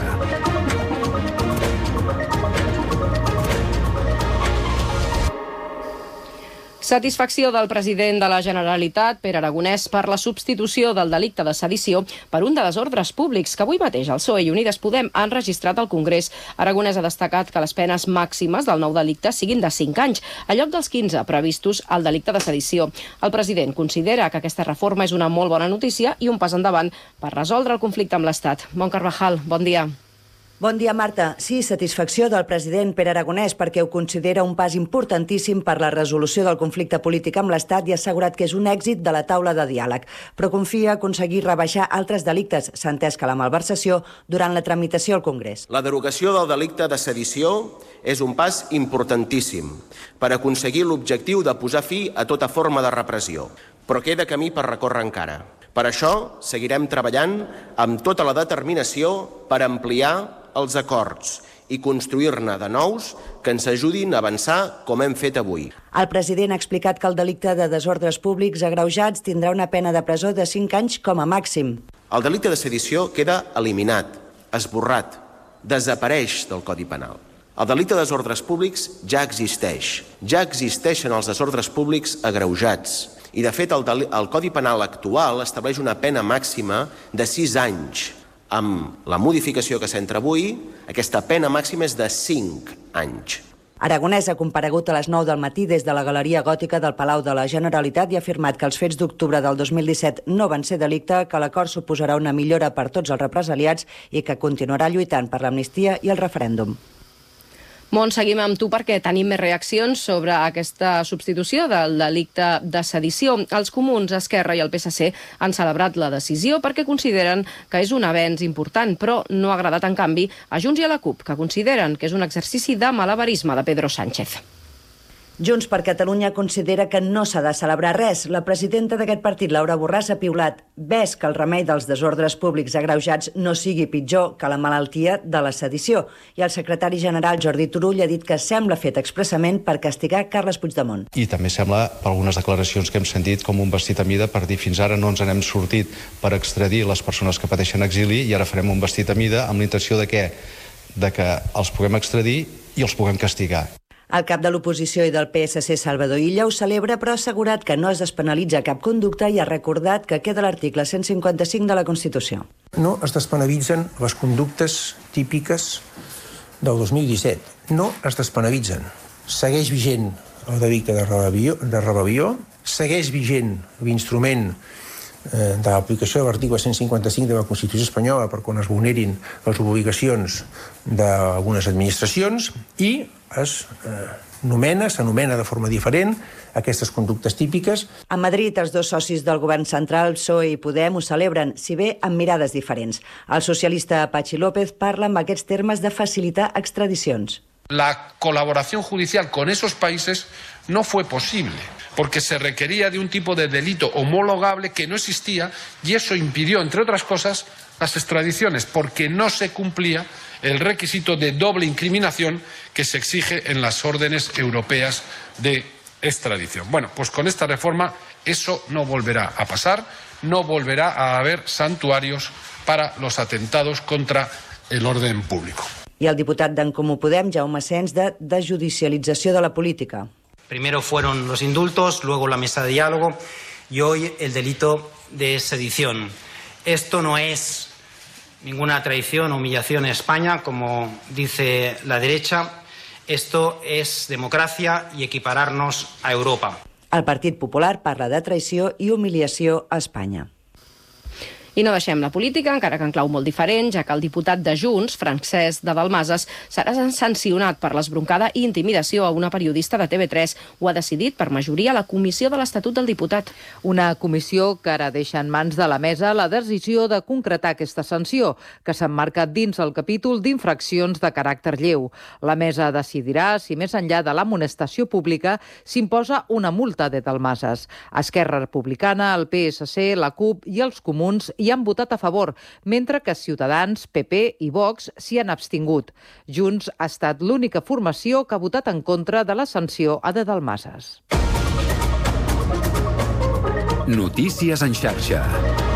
Satisfacció del president de la Generalitat, Pere Aragonès, per la substitució del delicte de sedició per un de desordres públics que avui mateix el PSOE i Unides Podem han registrat al Congrés. Aragonès ha destacat que les penes màximes del nou delicte siguin de 5 anys, a lloc dels 15 previstos al delicte de sedició. El president considera que aquesta reforma és una molt bona notícia i un pas endavant per resoldre el conflicte amb l'Estat. Mon Carvajal, bon dia. Bon dia, Marta. Sí, satisfacció del president Pere Aragonès perquè ho considera un pas importantíssim per la resolució del conflicte polític amb l'Estat i ha assegurat que és un èxit de la taula de diàleg. Però confia aconseguir rebaixar altres delictes. S'ha entès que la malversació durant la tramitació al Congrés. La derogació del delicte de sedició és un pas importantíssim per aconseguir l'objectiu de posar fi a tota forma de repressió. Però queda camí per recórrer encara. Per això seguirem treballant amb tota la determinació per ampliar els acords i construir-ne de nous que ens ajudin a avançar com hem fet avui. El president ha explicat que el delicte de desordres públics agreujats tindrà una pena de presó de 5 anys com a màxim. El delicte de sedició queda eliminat, esborrat, desapareix del Codi Penal. El delicte de desordres públics ja existeix. Ja existeixen els desordres públics agreujats. I, de fet, el Codi Penal actual estableix una pena màxima de 6 anys. Amb la modificació que s'entra avui, aquesta pena màxima és de 5 anys. Aragonès ha comparegut a les 9 del matí des de la Galeria Gòtica del Palau de la Generalitat i ha afirmat que els fets d'octubre del 2017 no van ser delicte, que l'acord suposarà una millora per tots els represaliats i que continuarà lluitant per l'amnistia i el referèndum. Mont, seguim amb tu perquè tenim més reaccions sobre aquesta substitució del delicte de sedició. Els Comuns, Esquerra i el PSC han celebrat la decisió perquè consideren que és un avenç important, però no ha agradat en canvi a Junts i a la CUP, que consideren que és un exercici de malabarisme de Pedro Sánchez. Junts per Catalunya considera que no s'ha de celebrar res. La presidenta d'aquest partit, Laura Borràs, ha piulat: ves que el remei dels desordres públics agreujats no sigui pitjor que la malaltia de la sedició. I el secretari general, Jordi Turull, ha dit que sembla fet expressament per castigar Carles Puigdemont. I també sembla, per algunes declaracions que hem sentit, com un vestit a mida per dir fins ara no ens n'hem sortit per extradir les persones que pateixen exili i ara farem un vestit a mida amb la intenció de què? De que els puguem extradir i els puguem castigar. El cap de l'oposició i del PSC, Salvador Illa, ho celebra, però ha assegurat que no es despenalitza cap conducta i ha recordat que queda l'article 155 de la Constitució. No es despenalitzen les conductes típiques del 2017. No es despenalitzen. Segueix vigent el delicte de rebel·lió, segueix vigent l'instrument de l'aplicació de l'article 155 de la Constitució espanyola per quan es vulnerin les obligacions d'algunes administracions i s'anomena de forma diferent aquestes conductes típiques. A Madrid, els dos socis del govern central, PSOE i Podem, ho celebren, si bé amb mirades diferents. El socialista Patxi López parla en aquests termes de facilitar extradicions. La colaboración judicial con esos países no fue posible, porque se requería de un tipo de delito homologable que no existía y eso impidió, entre otras cosas, las extradiciones, porque no se cumplía el requisito de doble incriminación que se exige en las órdenes europeas de extradición. Bueno, pues con esta reforma eso no volverá a pasar, no volverá a haber santuarios para los atentados contra el orden público. I el diputat d'en Comú Podem, Jaume Sens, de desjudicialització de la política. Primero fueron los indultos, luego la mesa de diálogo y hoy el delito de sedición. Esto no es ninguna traición o humillación en España, como dice la derecha. Esto es democracia y equipararnos a Europa. El Partit Popular parla de traïció i humiliació a Espanya. I no deixem la política, encara que en clau molt diferent, ja que el diputat de Junts, Francesc de Dalmases, serà sancionat per l'esbroncada i intimidació a una periodista de TV3. Ho ha decidit per majoria la Comissió de l'Estatut del Diputat. Una comissió que ara deixa en mans de la mesa la decisió de concretar aquesta sanció, que s'emmarca dins el capítol d'infraccions de caràcter lleu. La mesa decidirà si més enllà de l'amonestació pública s'imposa una multa de Dalmases. Esquerra Republicana, el PSC, la CUP i els Comuns hi han votat a favor, mentre que Ciutadans, PP i Vox s'hi han abstingut. Junts ha estat l'única formació que ha votat en contra de la sanció a de Dalmases. Notícies en xarxa.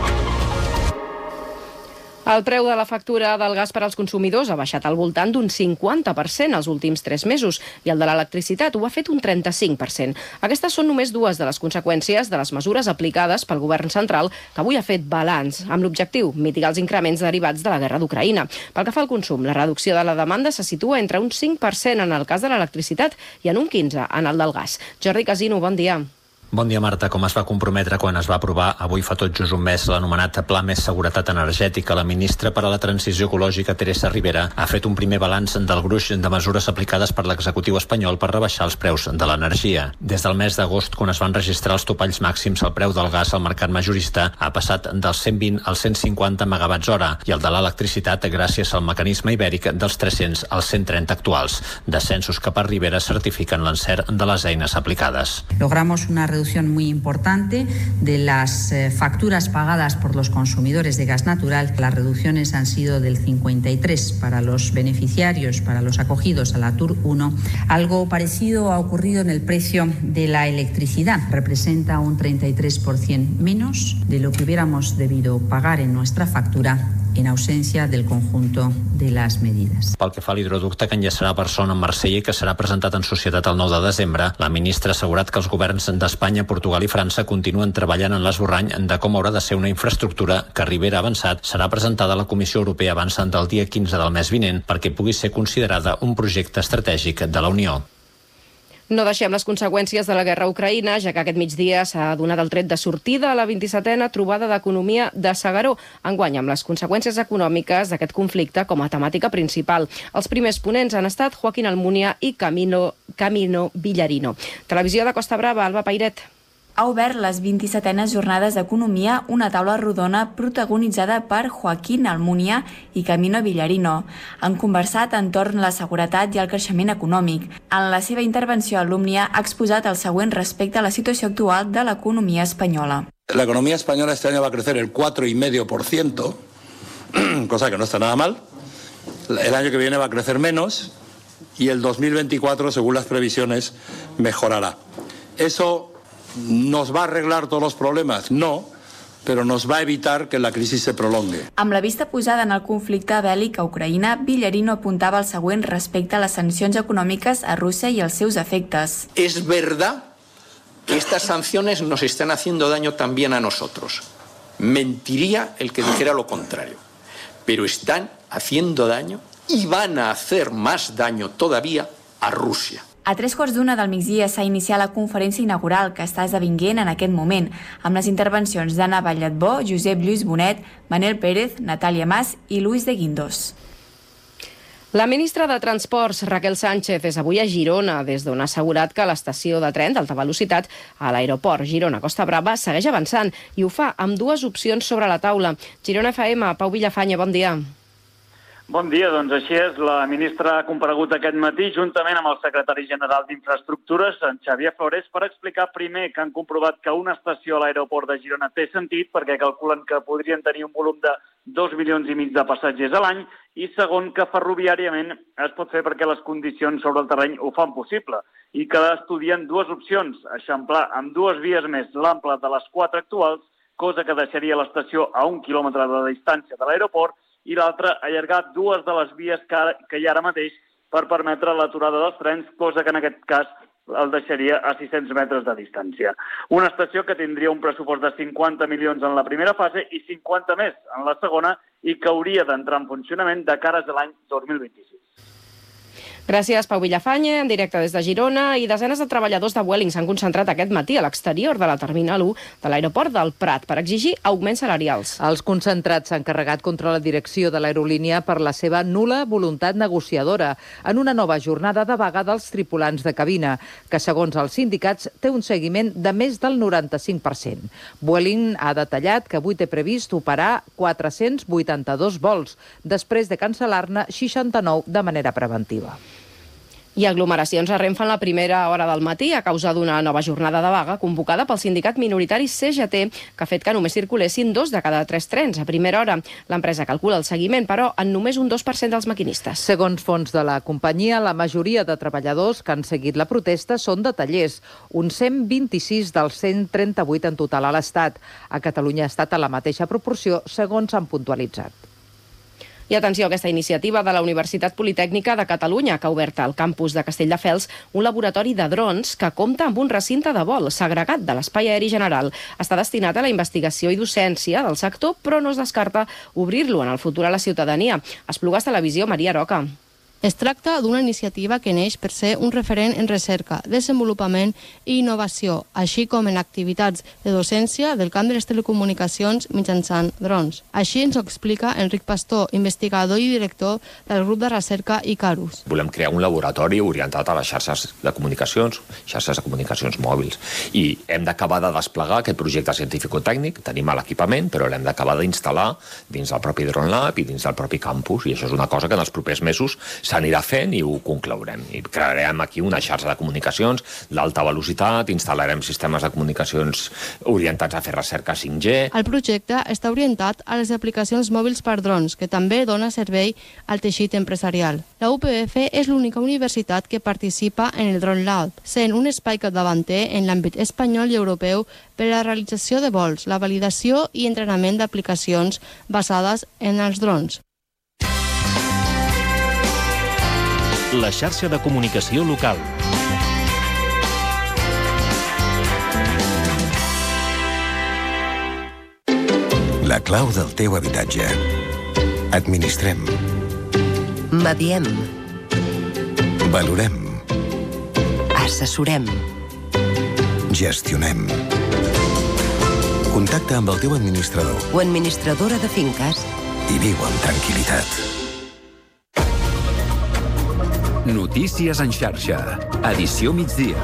El preu de la factura del gas per als consumidors ha baixat al voltant d'un 50% els últims 3 mesos i el de l'electricitat ho ha fet un 35%. Aquestes són només dues de les conseqüències de les mesures aplicades pel govern central que avui ha fet balanç, amb l'objectiu mitigar els increments derivats de la guerra d'Ucraïna. Pel que fa al consum, la reducció de la demanda se situa entre un 5% en el cas de l'electricitat i en un 15% en el del gas. Jordi Casino, bon dia. Bon dia, Marta. Com es va comprometre quan es va aprovar avui fa tot just un mes l'anomenat Pla Més Seguretat Energètica, la ministra per a la Transició Ecològica, Teresa Ribera, ha fet un primer balanç del gruix de mesures aplicades per l'executiu espanyol per rebaixar els preus de l'energia. Des del mes d'agost, quan es van registrar els topalls màxims, el preu del gas al mercat majorista ha passat dels 120 als 150 megawatts hora i el de l'electricitat gràcies al mecanisme ibèric dels 300 als 130 actuals. Descensos que per Ribera certifiquen l'encert de les eines aplicades. Logramos una reducción muy importante de las facturas pagadas por los consumidores de gas natural. Las reducciones han sido del 53 para los beneficiarios, para los acogidos a la TUR 1. Algo parecido ha ocurrido en el precio de la electricidad. Representa un 33% menos de lo que hubiéramos debido pagar en nuestra factura en ausencia del conjunto de las medidas. Pel que fa a l'hidroducte que enllaçarà Barcelona amb Marsella i que serà presentat en societat el 9 de desembre, la ministra ha assegurat que els governs d'Espanya, Portugal i França continuen treballant en l'esborrany de com haurà de ser una infraestructura que Ribera ha avançat serà presentada a la Comissió Europea abans del dia 15 del mes vinent perquè pugui ser considerada un projecte estratègic de la Unió. No deixem les conseqüències de la guerra a Ucraïna, ja que aquest migdia s'ha donat el tret de sortida a la 27a trobada d'economia de S'Agaró, enguany amb les conseqüències econòmiques d'aquest conflicte com a temàtica principal. Els primers ponents han estat Joaquín Almunia i Camino Villarino. Televisió de Costa Brava, Alba Pairet. Ha obert les 27enes jornades d'economia una taula rodona protagonitzada per Joaquín Almunia i Camino Villarino. Han conversat entorn la seguretat i el creixement econòmic. En la seva intervenció, Almunia ha exposat el següent respecte a la situació actual de l'economia espanyola. La economía española este año va a crecer el 4,5%, cosa que no está nada mal. El año que viene va a crecer menos y el 2024, según las previsiones, mejorará. ¿Eso nos va a arreglar todos los problemas? No, però nos va a evitar que la crisis se prolongue. Amb la vista posada en el conflicte bèl·lic a Ucraïna, Villarino apuntava el següent respecte a les sancions econòmiques a Rússia i els seus efectes. Es verdad que estas sanciones nos están haciendo daño también a nosotros. Mentiría el que dijera lo contrario. Pero están haciendo daño y van a hacer más daño todavía a Rusia. A 3:15 del migdia s'ha iniciat la conferència inaugural que està esdevinguent en aquest moment, amb les intervencions d'Anna Ballatbó, Josep Lluís Bonet, Manel Pérez, Natàlia Mas i Luis de Guindos. La ministra de Transports, Raquel Sánchez, és avui a Girona, des d'on ha assegurat que l'estació de tren d'alta velocitat a l'aeroport Girona-Costa Brava segueix avançant i ho fa amb dues opcions sobre la taula. Girona FM, Pau Villafanya, bon dia. Bon dia, doncs així és. La ministra ha comparegut aquest matí juntament amb el secretari general d'Infraestructures, en Xavier Flores, per explicar primer que han comprovat que una estació a l'aeroport de Girona té sentit perquè calculen que podrien tenir un volum de 2,5 milions de passatgers a l'any i segon que ferroviàriament es pot fer perquè les condicions sobre el terreny ho fan possible i que estudien dues opcions, eixamplar amb 2 vies més l'ample de les 4 actuals, cosa que deixaria l'estació a 1 quilòmetre de distància de l'aeroport, i l'altra allargar 2 de les vies que hi ha ara mateix per permetre l'aturada dels trens, cosa que en aquest cas el deixaria a 600 metres de distància. Una estació que tindria un pressupost de 50 milions en la primera fase i 50 més en la segona i que hauria d'entrar en funcionament de cara a l'any 2026. Gràcies, Pau Villafanya, en directe des de Girona. I desenes de treballadors de Vueling s'han concentrat aquest matí a l'exterior de la Terminal 1 de l'aeroport del Prat per exigir augments salarials. Els concentrats s'han carregat contra la direcció de l'aerolínia per la seva nul·la voluntat negociadora en una nova jornada de vaga dels tripulants de cabina, que segons els sindicats té un seguiment de més del 95%. Vueling ha detallat que avui té previst operar 482 vols, després de cancel·lar-ne 69 de manera preventiva. I aglomeracions a Renfe en la primera hora del matí a causa d'una nova jornada de vaga convocada pel sindicat minoritari CGT, que ha fet que només circulessin 2 de cada 3 trens a primera hora. L'empresa calcula el seguiment, però, en només un 2% dels maquinistes. Segons fons de la companyia, la majoria de treballadors que han seguit la protesta són de tallers, uns 126 dels 138 en total a l'Estat. A Catalunya ha estat a la mateixa proporció, segons han puntualitzat. I atenció a aquesta iniciativa de la Universitat Politècnica de Catalunya, que ha obert al campus de Castelldefels un laboratori de drons que compta amb un recinte de vol segregat de l'Espai Aeri General. Està destinat a la investigació i docència del sector, però no es descarta obrir-lo en el futur a la ciutat. Esplugues Televisió, Maria Roca. Es tracta d'una iniciativa que neix per ser un referent en recerca, desenvolupament i innovació, així com en activitats de docència del camp de les telecomunicacions mitjançant drons. Així ens ho explica Enric Pastor, investigador i director del grup de recerca Icarus. Volem crear un laboratori orientat a les xarxes de comunicacions mòbils, i hem d'acabar de desplegar aquest projecte científico-tècnic. Tenim l'equipament, però l'hem d'acabar d'instal·lar dins del propi Drone Lab i dins del propi campus, i això és una cosa que en els propers mesos s'anirà fent i ho conclourem. I crearem aquí una xarxa de comunicacions d'alta velocitat, instal·larem sistemes de comunicacions orientats a fer recerca 5G. El projecte està orientat a les aplicacions mòbils per drons, que també dona servei al teixit empresarial. La UPF és l'única universitat que participa en el Drone Lab, sent un espai capdavanter en l'àmbit espanyol i europeu per a la realització de vols, la validació i entrenament d'aplicacions basades en els drons. La xarxa de comunicació local. La clau del teu habitatge. Administrem. Mediem. Valorem. Assessorem. Gestionem. Contacta amb el teu administrador o administradora de finques i viu amb tranquil·litat. Notícies en xarxa. Edició migdia.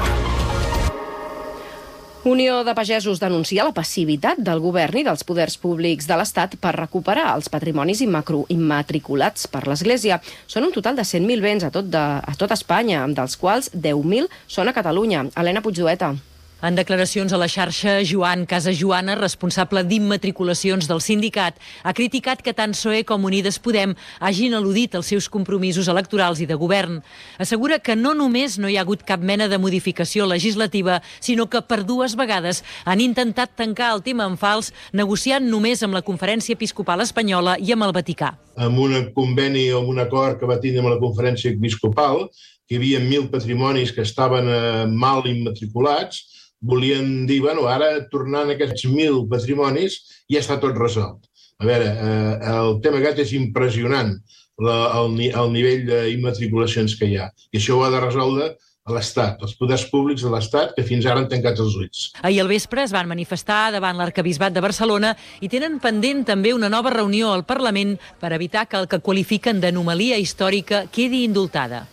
Unió de Pagesos denuncia la passivitat del govern i dels poders públics de l'Estat per recuperar els patrimonis immatriculats per l'Església. Són un total de 100.000 béns a tot Espanya, dels quals 10.000 són a Catalunya. Helena Puigdueta. En declaracions a la xarxa, Joan Casajoana, responsable d'immatriculacions del sindicat, ha criticat que tant PSOE com Unides Podem hagin al·ludit els seus compromisos electorals i de govern. Assegura que no només no hi ha hagut cap mena de modificació legislativa, sinó que per 2 vegades han intentat tancar el tema en fals, negociant només amb la Conferència Episcopal Espanyola i amb el Vaticà. Amb un conveni o un acord que va tindre amb la Conferència Episcopal, que hi havia 1.000 patrimonis que estaven mal immatriculats, volien dir, bueno, ara tornant aquests 1.000 patrimonis ja està tot resolt. A veure, el tema aquest és impressionant, el nivell d'immatriculacions que hi ha. I això ho ha de resoldre a l'Estat, els poders públics de l'Estat, que fins ara han tancat els ulls. Ahir al vespre es van manifestar davant l'Arquebisbat de Barcelona i tenen pendent també una nova reunió al Parlament per evitar que el que qualifiquen d'anomalia històrica quedi indultada.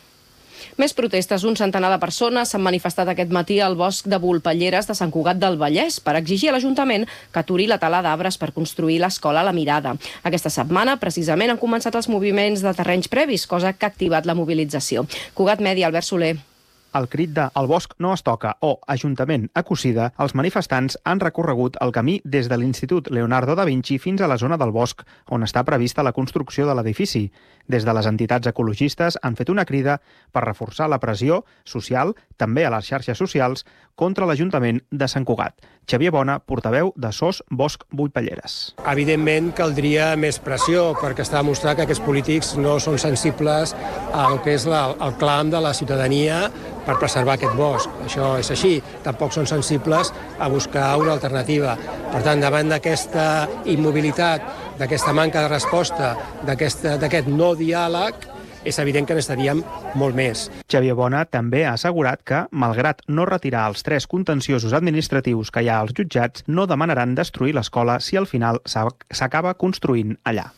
Més protestes. Un centenar de persones s'han manifestat aquest matí al bosc de Volpelleres de Sant Cugat del Vallès per exigir a l'Ajuntament que aturi la tala d'arbres per construir l'escola La Mirada. Aquesta setmana, precisament, han començat els moviments de terrenys previs, cosa que ha activat la mobilització. Cugat Mèdia, Albert Soler. Al crit de «El bosc no es toca» o «Ajuntament a Cosida», els manifestants han recorregut el camí des de l'Institut Leonardo da Vinci fins a la zona del bosc, on està prevista la construcció de l'edifici. Des de les entitats ecologistes han fet una crida per reforçar la pressió social, també a les xarxes socials, contra l'Ajuntament de Sant Cugat. Xavier Bona, portaveu de SOS Bosc Volpelleres. Evidentment, caldria més pressió perquè està demostrat que aquests polítics no són sensibles al que és el clam de la ciutadania per preservar aquest bosc. Això és així. Tampoc són sensibles a buscar una alternativa. Per tant, davant d'aquesta immobilitat, d'aquesta manca de resposta, d'aquest no diàleg, és evident que n'estaríem molt més. Xavier Bona també ha assegurat que, malgrat no retirar els 3 contenciosos administratius que hi ha als jutjats, no demanaran destruir l'escola si al final s'acaba construint allà.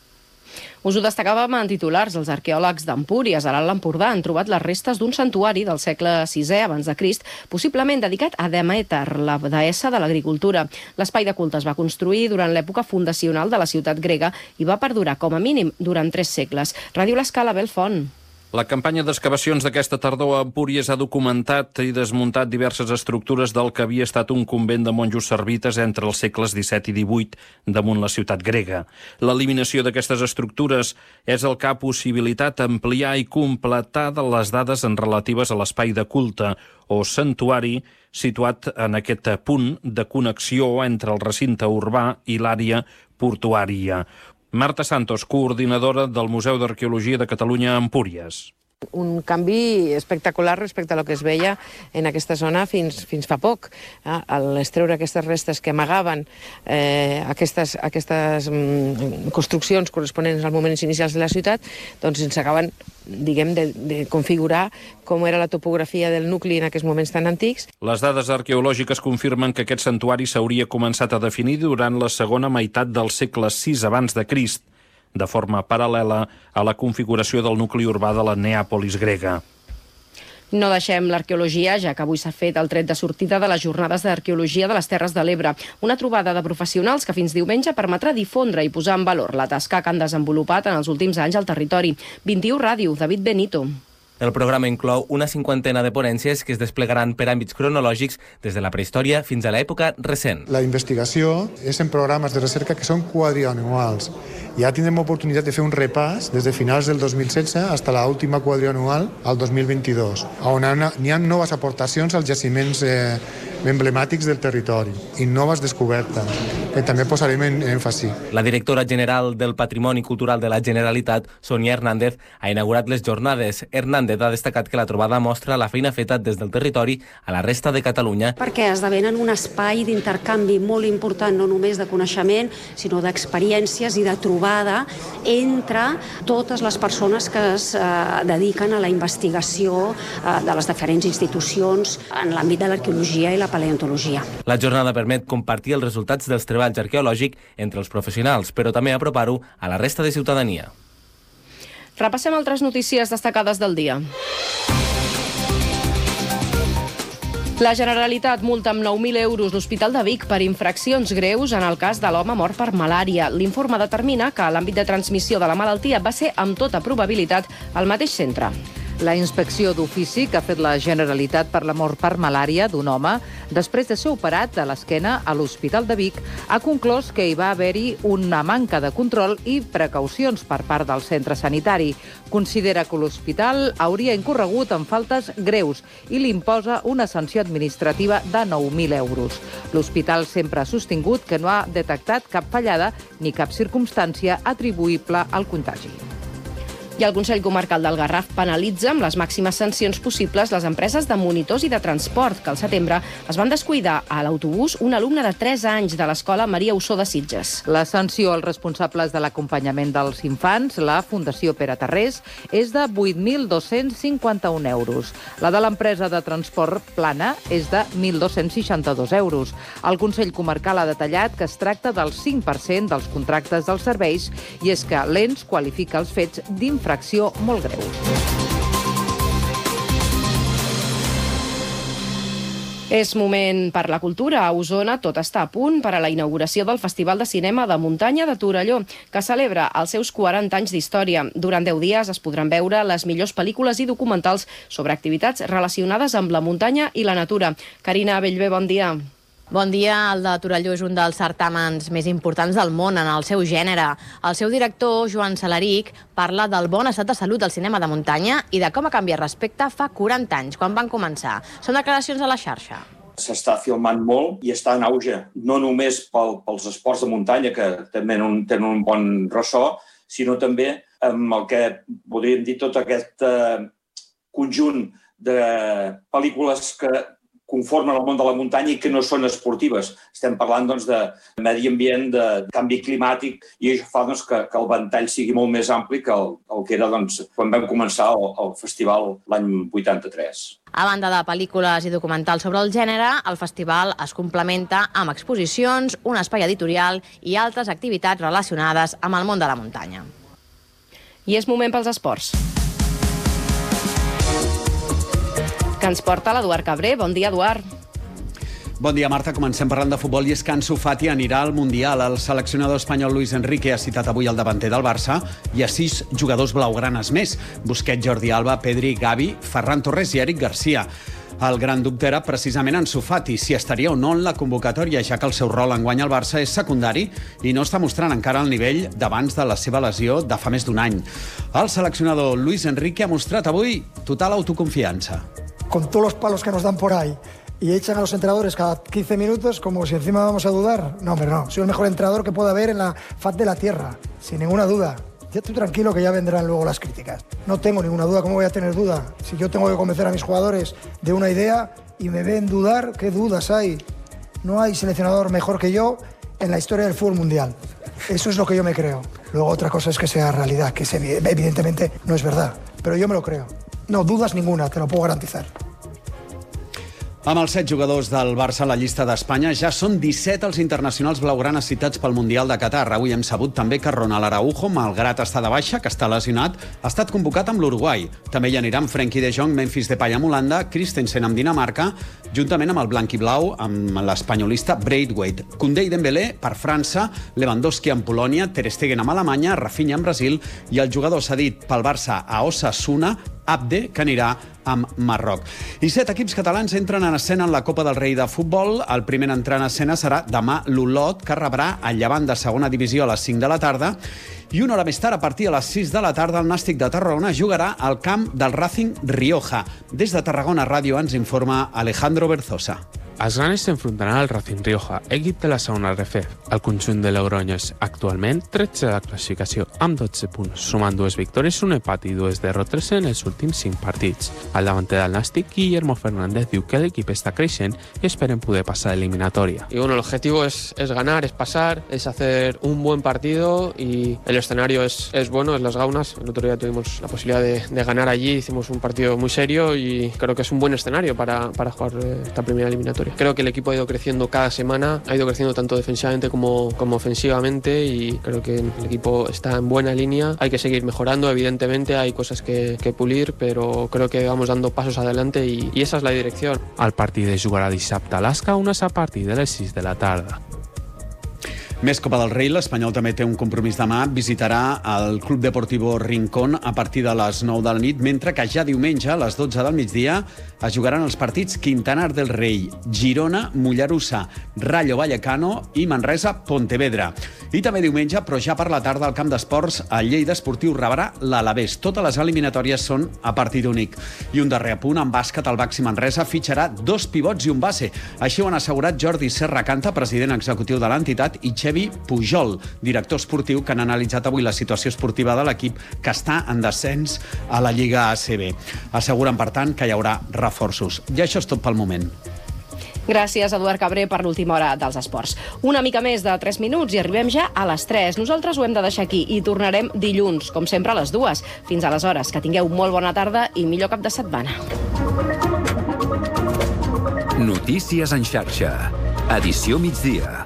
Us ho destacàvem en titulars. Els arqueòlegs d'Empúries, a l'Alt Empordà, han trobat les restes d'un santuari del segle VI abans de Crist, possiblement dedicat a Deméter, la deessa de l'agricultura. L'espai de culte es va construir durant l'època fundacional de la ciutat grega i va perdurar com a mínim durant 3 segles. Ràdio L'Escala, Belfont. La campanya d'excavacions d'aquesta tardor a Empúries ha documentat i desmuntat diverses estructures del que havia estat un convent de monjos servites entre els segles XVII i XVIII damunt la ciutat grega. L'eliminació d'aquestes estructures és el que ha possibilitat ampliar i completar les dades en relatives a l'espai de culte o santuari situat en aquest punt de connexió entre el recinte urbà i l'àrea portuària. Marta Santos, coordinadora del Museu d'Arqueologia de Catalunya a Empúries. Un canvi espectacular respecte a lo que es veia en aquesta zona fins fa poc. Al treure aquestes restes que amagaven aquestes construccions corresponents als moments inicials de la ciutat, doncs ens acaben, diguem, de configurar com era la topografia del nucli en aquests moments tan antics. Les dades arqueològiques confirmen que aquest santuari s'hauria començat a definir durant la segona meitat del segle VI abans de Crist, de forma paral·lela a la configuració del nucli urbà de la Neàpolis grega. No deixem l'arqueologia, ja que avui s'ha fet el tret de sortida de les jornades d'arqueologia de les Terres de l'Ebre. Una trobada de professionals que fins diumenge permetrà difondre i posar en valor la tasca que han desenvolupat en els últims anys al territori. 21 Ràdio, David Benito. El programa inclou una 50ena de ponències que es desplegaran per àmbits cronològics des de la prehistòria fins a l'època recent. La investigació és en programes de recerca que són quadrianuals. Ja tindrem oportunitat de fer un repàs des de finals del 2016 fins a l'última quadrianual al 2022, on hi ha noves aportacions als jaciments emblemàtics del territori i noves descobertes, que també posarem en èmfasi. La directora general del Patrimoni Cultural de la Generalitat, Sonia Hernández, ha inaugurat les jornades. Hernández ha destacat que la trobada mostra la feina feta des del territori a la resta de Catalunya. Perquè esdevenen un espai d'intercanvi molt important, no només de coneixement, sinó d'experiències i de trobada entre totes les persones que es dediquen a la investigació de les diferents institucions en l'àmbit de l'arqueologia i la paleontologia. La jornada permet compartir els resultats dels treballs arqueològics entre els professionals, però també apropar-ho a la resta de ciutadania. Repassem altres notícies destacades del dia. La Generalitat multa amb 9.000 euros l'Hospital de Vic per infraccions greus en el cas de l'home mort per malària. L'informe determina que l'àmbit de transmissió de la malaltia va ser, amb tota probabilitat, el mateix centre. La inspecció d'ofici que ha fet la Generalitat per la mort per malària d'un home després de ser operat a l'esquena a l'Hospital de Vic ha conclòs que hi va haver-hi una manca de control i precaucions per part del centre sanitari. Considera que l'hospital hauria incorregut en faltes greus i li imposa una sanció administrativa de 9.000 euros. L'hospital sempre ha sostingut que no ha detectat cap fallada ni cap circumstància atribuïble al contagi. I el Consell Comarcal del Garraf penalitza amb les màximes sancions possibles les empreses de monitors i de transport que al setembre es van descuidar a l'autobús un alumne de 3 anys de l'escola Maria Ossó de Sitges. La sanció als responsables de l'acompanyament dels infants, la Fundació Pere Tarrés, és de 8.251 euros. La de l'empresa de transport Plana és de 1.262 euros. El Consell Comarcal ha detallat que es tracta del 5% dels contractes dels serveis i és que l'ENS qualifica els fets d'infracció molt greu. És moment per la cultura. A Osona tot està a punt per a la inauguració del Festival de Cinema de Muntanya de Torelló, que celebra els seus 40 anys d'història. Durant 10 dies es podran veure les millors pel·lícules i documentals sobre activitats relacionades amb la muntanya i la natura. Carina Bellver, bon dia. Bon dia. El de Torelló és un dels certàmens més importants del món en el seu gènere. El seu director, Joan Salaric, parla del bon estat de salut del cinema de muntanya i de com ha canviat respecte fa 40 anys, quan van començar. Són declaracions a la xarxa. S'està filmant molt i està en auge, no només pels esports de muntanya, que també tenen un bon ressò, sinó també amb el que podríem dir tot aquest conjunt de pel·lícules que conformen el món de la muntanya i que no són esportives. Estem parlant de medi ambient, de canvi climàtic, i això fa que el ventall sigui molt més ampli que el que era quan vam començar el festival l'any 83. A banda de pel·lícules i documentals sobre el gènere, el festival es complementa amb exposicions, un espai editorial i altres activitats relacionades amb el món de la muntanya. I és moment pels esports. Que ens porta l'Eduard Cabré. Bon dia, Eduard. Bon dia, Marta. Comencem parlant de futbol i és que Ansu Fati anirà al Mundial. El seleccionador espanyol Luis Enrique ha citat avui el davanter del Barça i a 6 jugadors blaugranes més. Busquets, Jordi Alba, Pedri, Gavi, Ferran Torres i Eric Garcia. El gran dubte era precisament Ansu Fati, si estaria o no en la convocatòria, ja que el seu rol enguany al Barça és secundari i no està mostrant encara el nivell d'abans de la seva lesió de fa més d'un any. El seleccionador Luis Enrique ha mostrat avui total autoconfiança. Con todos los palos que nos dan por ahí y echan a los entrenadores cada 15 minutos como si encima vamos a dudar. No, hombre, no. Soy el mejor entrenador que pueda haber en la faz de la tierra, sin ninguna duda. Tú tranquilo que ya vendrán luego las críticas. No tengo ninguna duda, ¿cómo voy a tener duda? Si yo tengo que convencer a mis jugadores de una idea y me ven dudar, ¿qué dudas hay? No hay seleccionador mejor que yo en la historia del fútbol mundial. Eso es lo que yo me creo. Luego otra cosa es que sea realidad, que evidentemente no es verdad. Pero yo me lo creo. No, dudas ninguna, te lo puedo garantizar. Amb els 7 jugadors del Barça a la llista d'Espanya, ja són 17 els internacionals blaugranes citats pel Mundial de Qatar. Avui hem sabut també que Ronald Araujo, malgrat estar de baixa, que està lesionat, ha estat convocat amb l'Uruguai. També hi aniran Frenkie de Jong, Memphis Depay amb Holanda, Christensen amb Dinamarca, juntament amb el blanc-i-blau, amb l'espanyolista Braithwaite. Koundé i Dembélé per França, Lewandowski amb Polònia, Ter Stegen amb Alemanya, Rafinha amb Brasil i el jugador cedit pel Barça a Osasuna, Abde, que anirà amb Marroc. I 7 equips catalans entren en escena en la Copa del Rei de futbol. El primer a entrar en escena serà demà l'Olot, que rebrà el Llevant de segona divisió a les 5 de la tarda. I una hora més tard, a partir de les 6 de la tarda, el Nàstic de Tarragona jugarà al camp del Racing Rioja. Des de Tarragona Ràdio ens informa Alejandro Berzosa. Els granes s'enfrontaran al Racing Rioja, equip de la segona RFEF. El conjunt de Logroño és actualment 13 de la classificació, amb 12 punts, sumant 2 victòries, un empat i 2 derrotes en els últims 5 partits. El davanter del Nàstic, Guillermo Fernández, diu que l'equip està creixent i esperen poder passar eliminatoria. Y bueno, el objetivo es ganar, es pasar, es hacer un buen partido y el escenario es bueno, es Las Gaunas. El otro día tuvimos la posibilidad de ganar allí, hicimos un partido muy serio y creo que es un buen escenario para jugar esta primera eliminatoria. Creo que el equipo ha ido creciendo cada semana, ha ido creciendo tanto defensivamente como ofensivamente y creo que el equipo está en buena línea. Hay que seguir mejorando, evidentemente hay cosas que pulir, pero creo que vamos dando pasos adelante y esa es la dirección. El partit es jugarà dissabte a les Caunes a partir de les 6 de la tarda. Més Copa del Rei, l'Espanyol també té un compromís demà. Visitarà el Club Deportivo Rincón a partir de les 9 de la nit, mentre que ja diumenge, a les 12 del migdia, es jugaran els partits Quintanar del Rei, Girona, Mollerussa, Rayo Vallecano i Manresa Pontevedra. I també diumenge, però ja per la tarda, al camp d'esports, el Lleida Esportiu rebrà l'Alavés. Totes les eliminatòries són a partit únic. I un darrer apunt, en bàsquet, el Baxi Manresa fitxarà 2 pivots i un base. Així ho han assegurat Jordi Serra Canta, president executiu de l'entitat, i Xevi Pujol, director esportiu, que han analitzat avui la situació esportiva de l'equip que està en descens a la Lliga ACB. Asseguren, per tant, que hi haurà reforços. I això és tot pel moment. Gràcies, Eduard Cabré, per l'última hora dels esports. Una mica més de 3 minuts i arribem ja a les 3. Nosaltres ho hem de deixar aquí i tornarem dilluns, com sempre, a les 2. Fins aleshores, que tingueu molt bona tarda i millor cap de setmana. Notícies en xarxa. Edició migdia.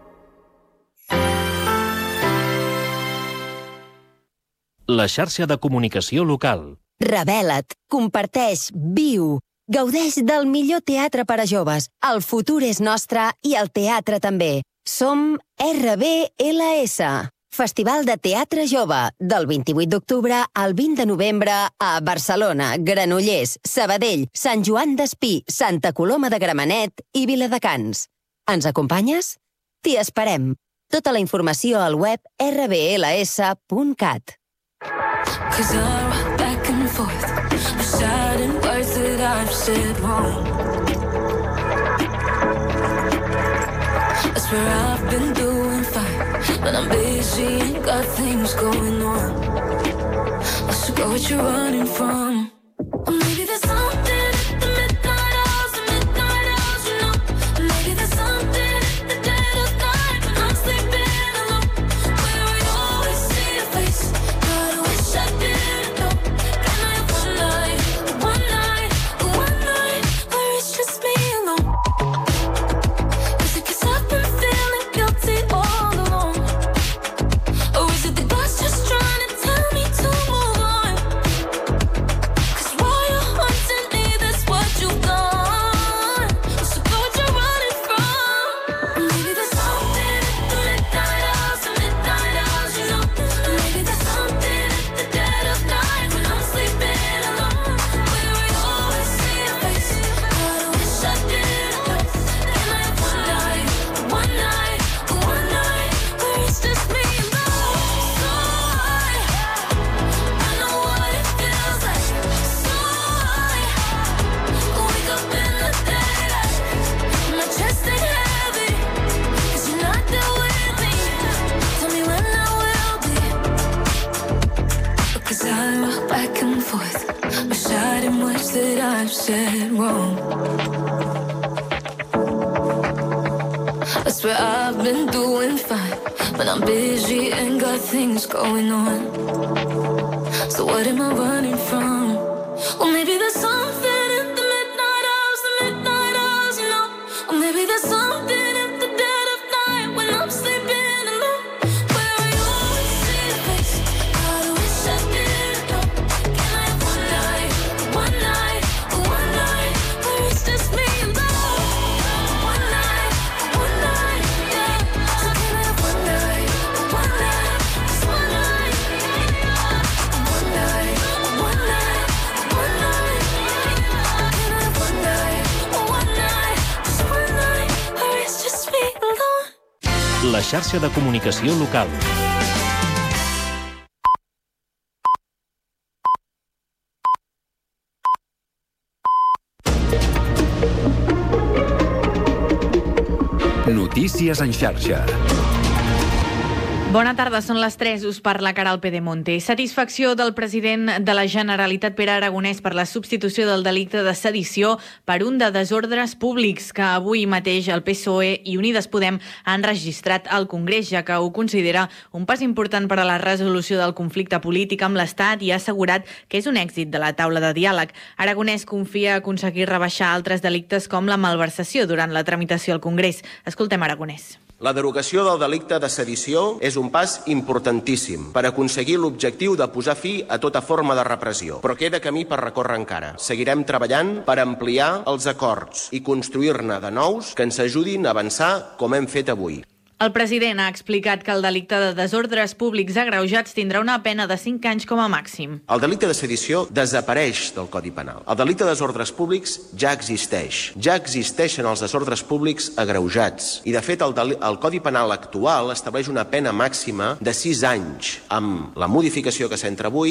La xarxa de comunicació local. Revela't, comparteix, viu. Gaudeix del millor teatre per a joves. El futur és nostre i el teatre també. Som RBLS. Festival de Teatre Jove, del 28 d'octubre al 20 de novembre a Barcelona, Granollers, Sabadell, Sant Joan d'Espí, Santa Coloma de Gramenet i Viladecans. Ens acompanyes? T'hi esperem. Tota la informació al web rbls.cat. Cause I rock back and forth, deciding words that I've said wrong. I swear I've been doing fine, but I'm busy and got things going on. I should go what you're running from. Or maybe there's something at the midnight hours, you know. Maybe there's something at the dead of night when I'm sleeping alone, where we always see your face. God, I wish I didn't know. Can I have one night where it's just me alone? Is it 'cause I've been feeling guilty all along? Or is it the glass just trying to tell me to move on? As I rock back and forth, wish I didn't wish that I've said wrong. I swear I've been doing fine, but I'm busy and got things going on. So what am I running from? Well, maybe there's something in the midnight hours, you know. Or maybe there's something in the dead of night when I'm sleeping alone. Where are you always see your face? God, I wish I didn't know. Can I have one night where it's just me alone? One night, yeah. So can I have one night, just one night, one night. Can I have one night, just one night, where it's just me alone? La xarxa de comunicació local. Notícies en xarxa. Bona tarda, són les 3, us parla Caral Pedemonte. Satisfacció del president de la Generalitat, Pere Aragonès, per la substitució del delicte de sedició per un de desordres públics que avui mateix el PSOE i Unides Podem han registrat al Congrés, ja que ho considera un pas important per a la resolució del conflicte polític amb l'Estat i ha assegurat que és un èxit de la taula de diàleg. Aragonès confia aconseguir rebaixar altres delictes com la malversació durant la tramitació al Congrés. Escoltem Aragonès. La derogació del delicte de sedició és un pas importantíssim per aconseguir l'objectiu de posar fi a tota forma de repressió. Però queda camí per recórrer encara. Seguirem treballant per ampliar els acords i construir-ne de nous que ens ajudin a avançar com hem fet avui. El president ha explicat que el delicte de desordres públics agreujats tindrà una pena de 5 anys com a màxim. El delicte de sedició desapareix del Codi Penal. El delicte de desordres públics ja existeix. Ja existeixen els desordres públics agreujats. I, de fet, el Codi Penal actual estableix una pena màxima de 6 anys. Amb la modificació que s'entra avui,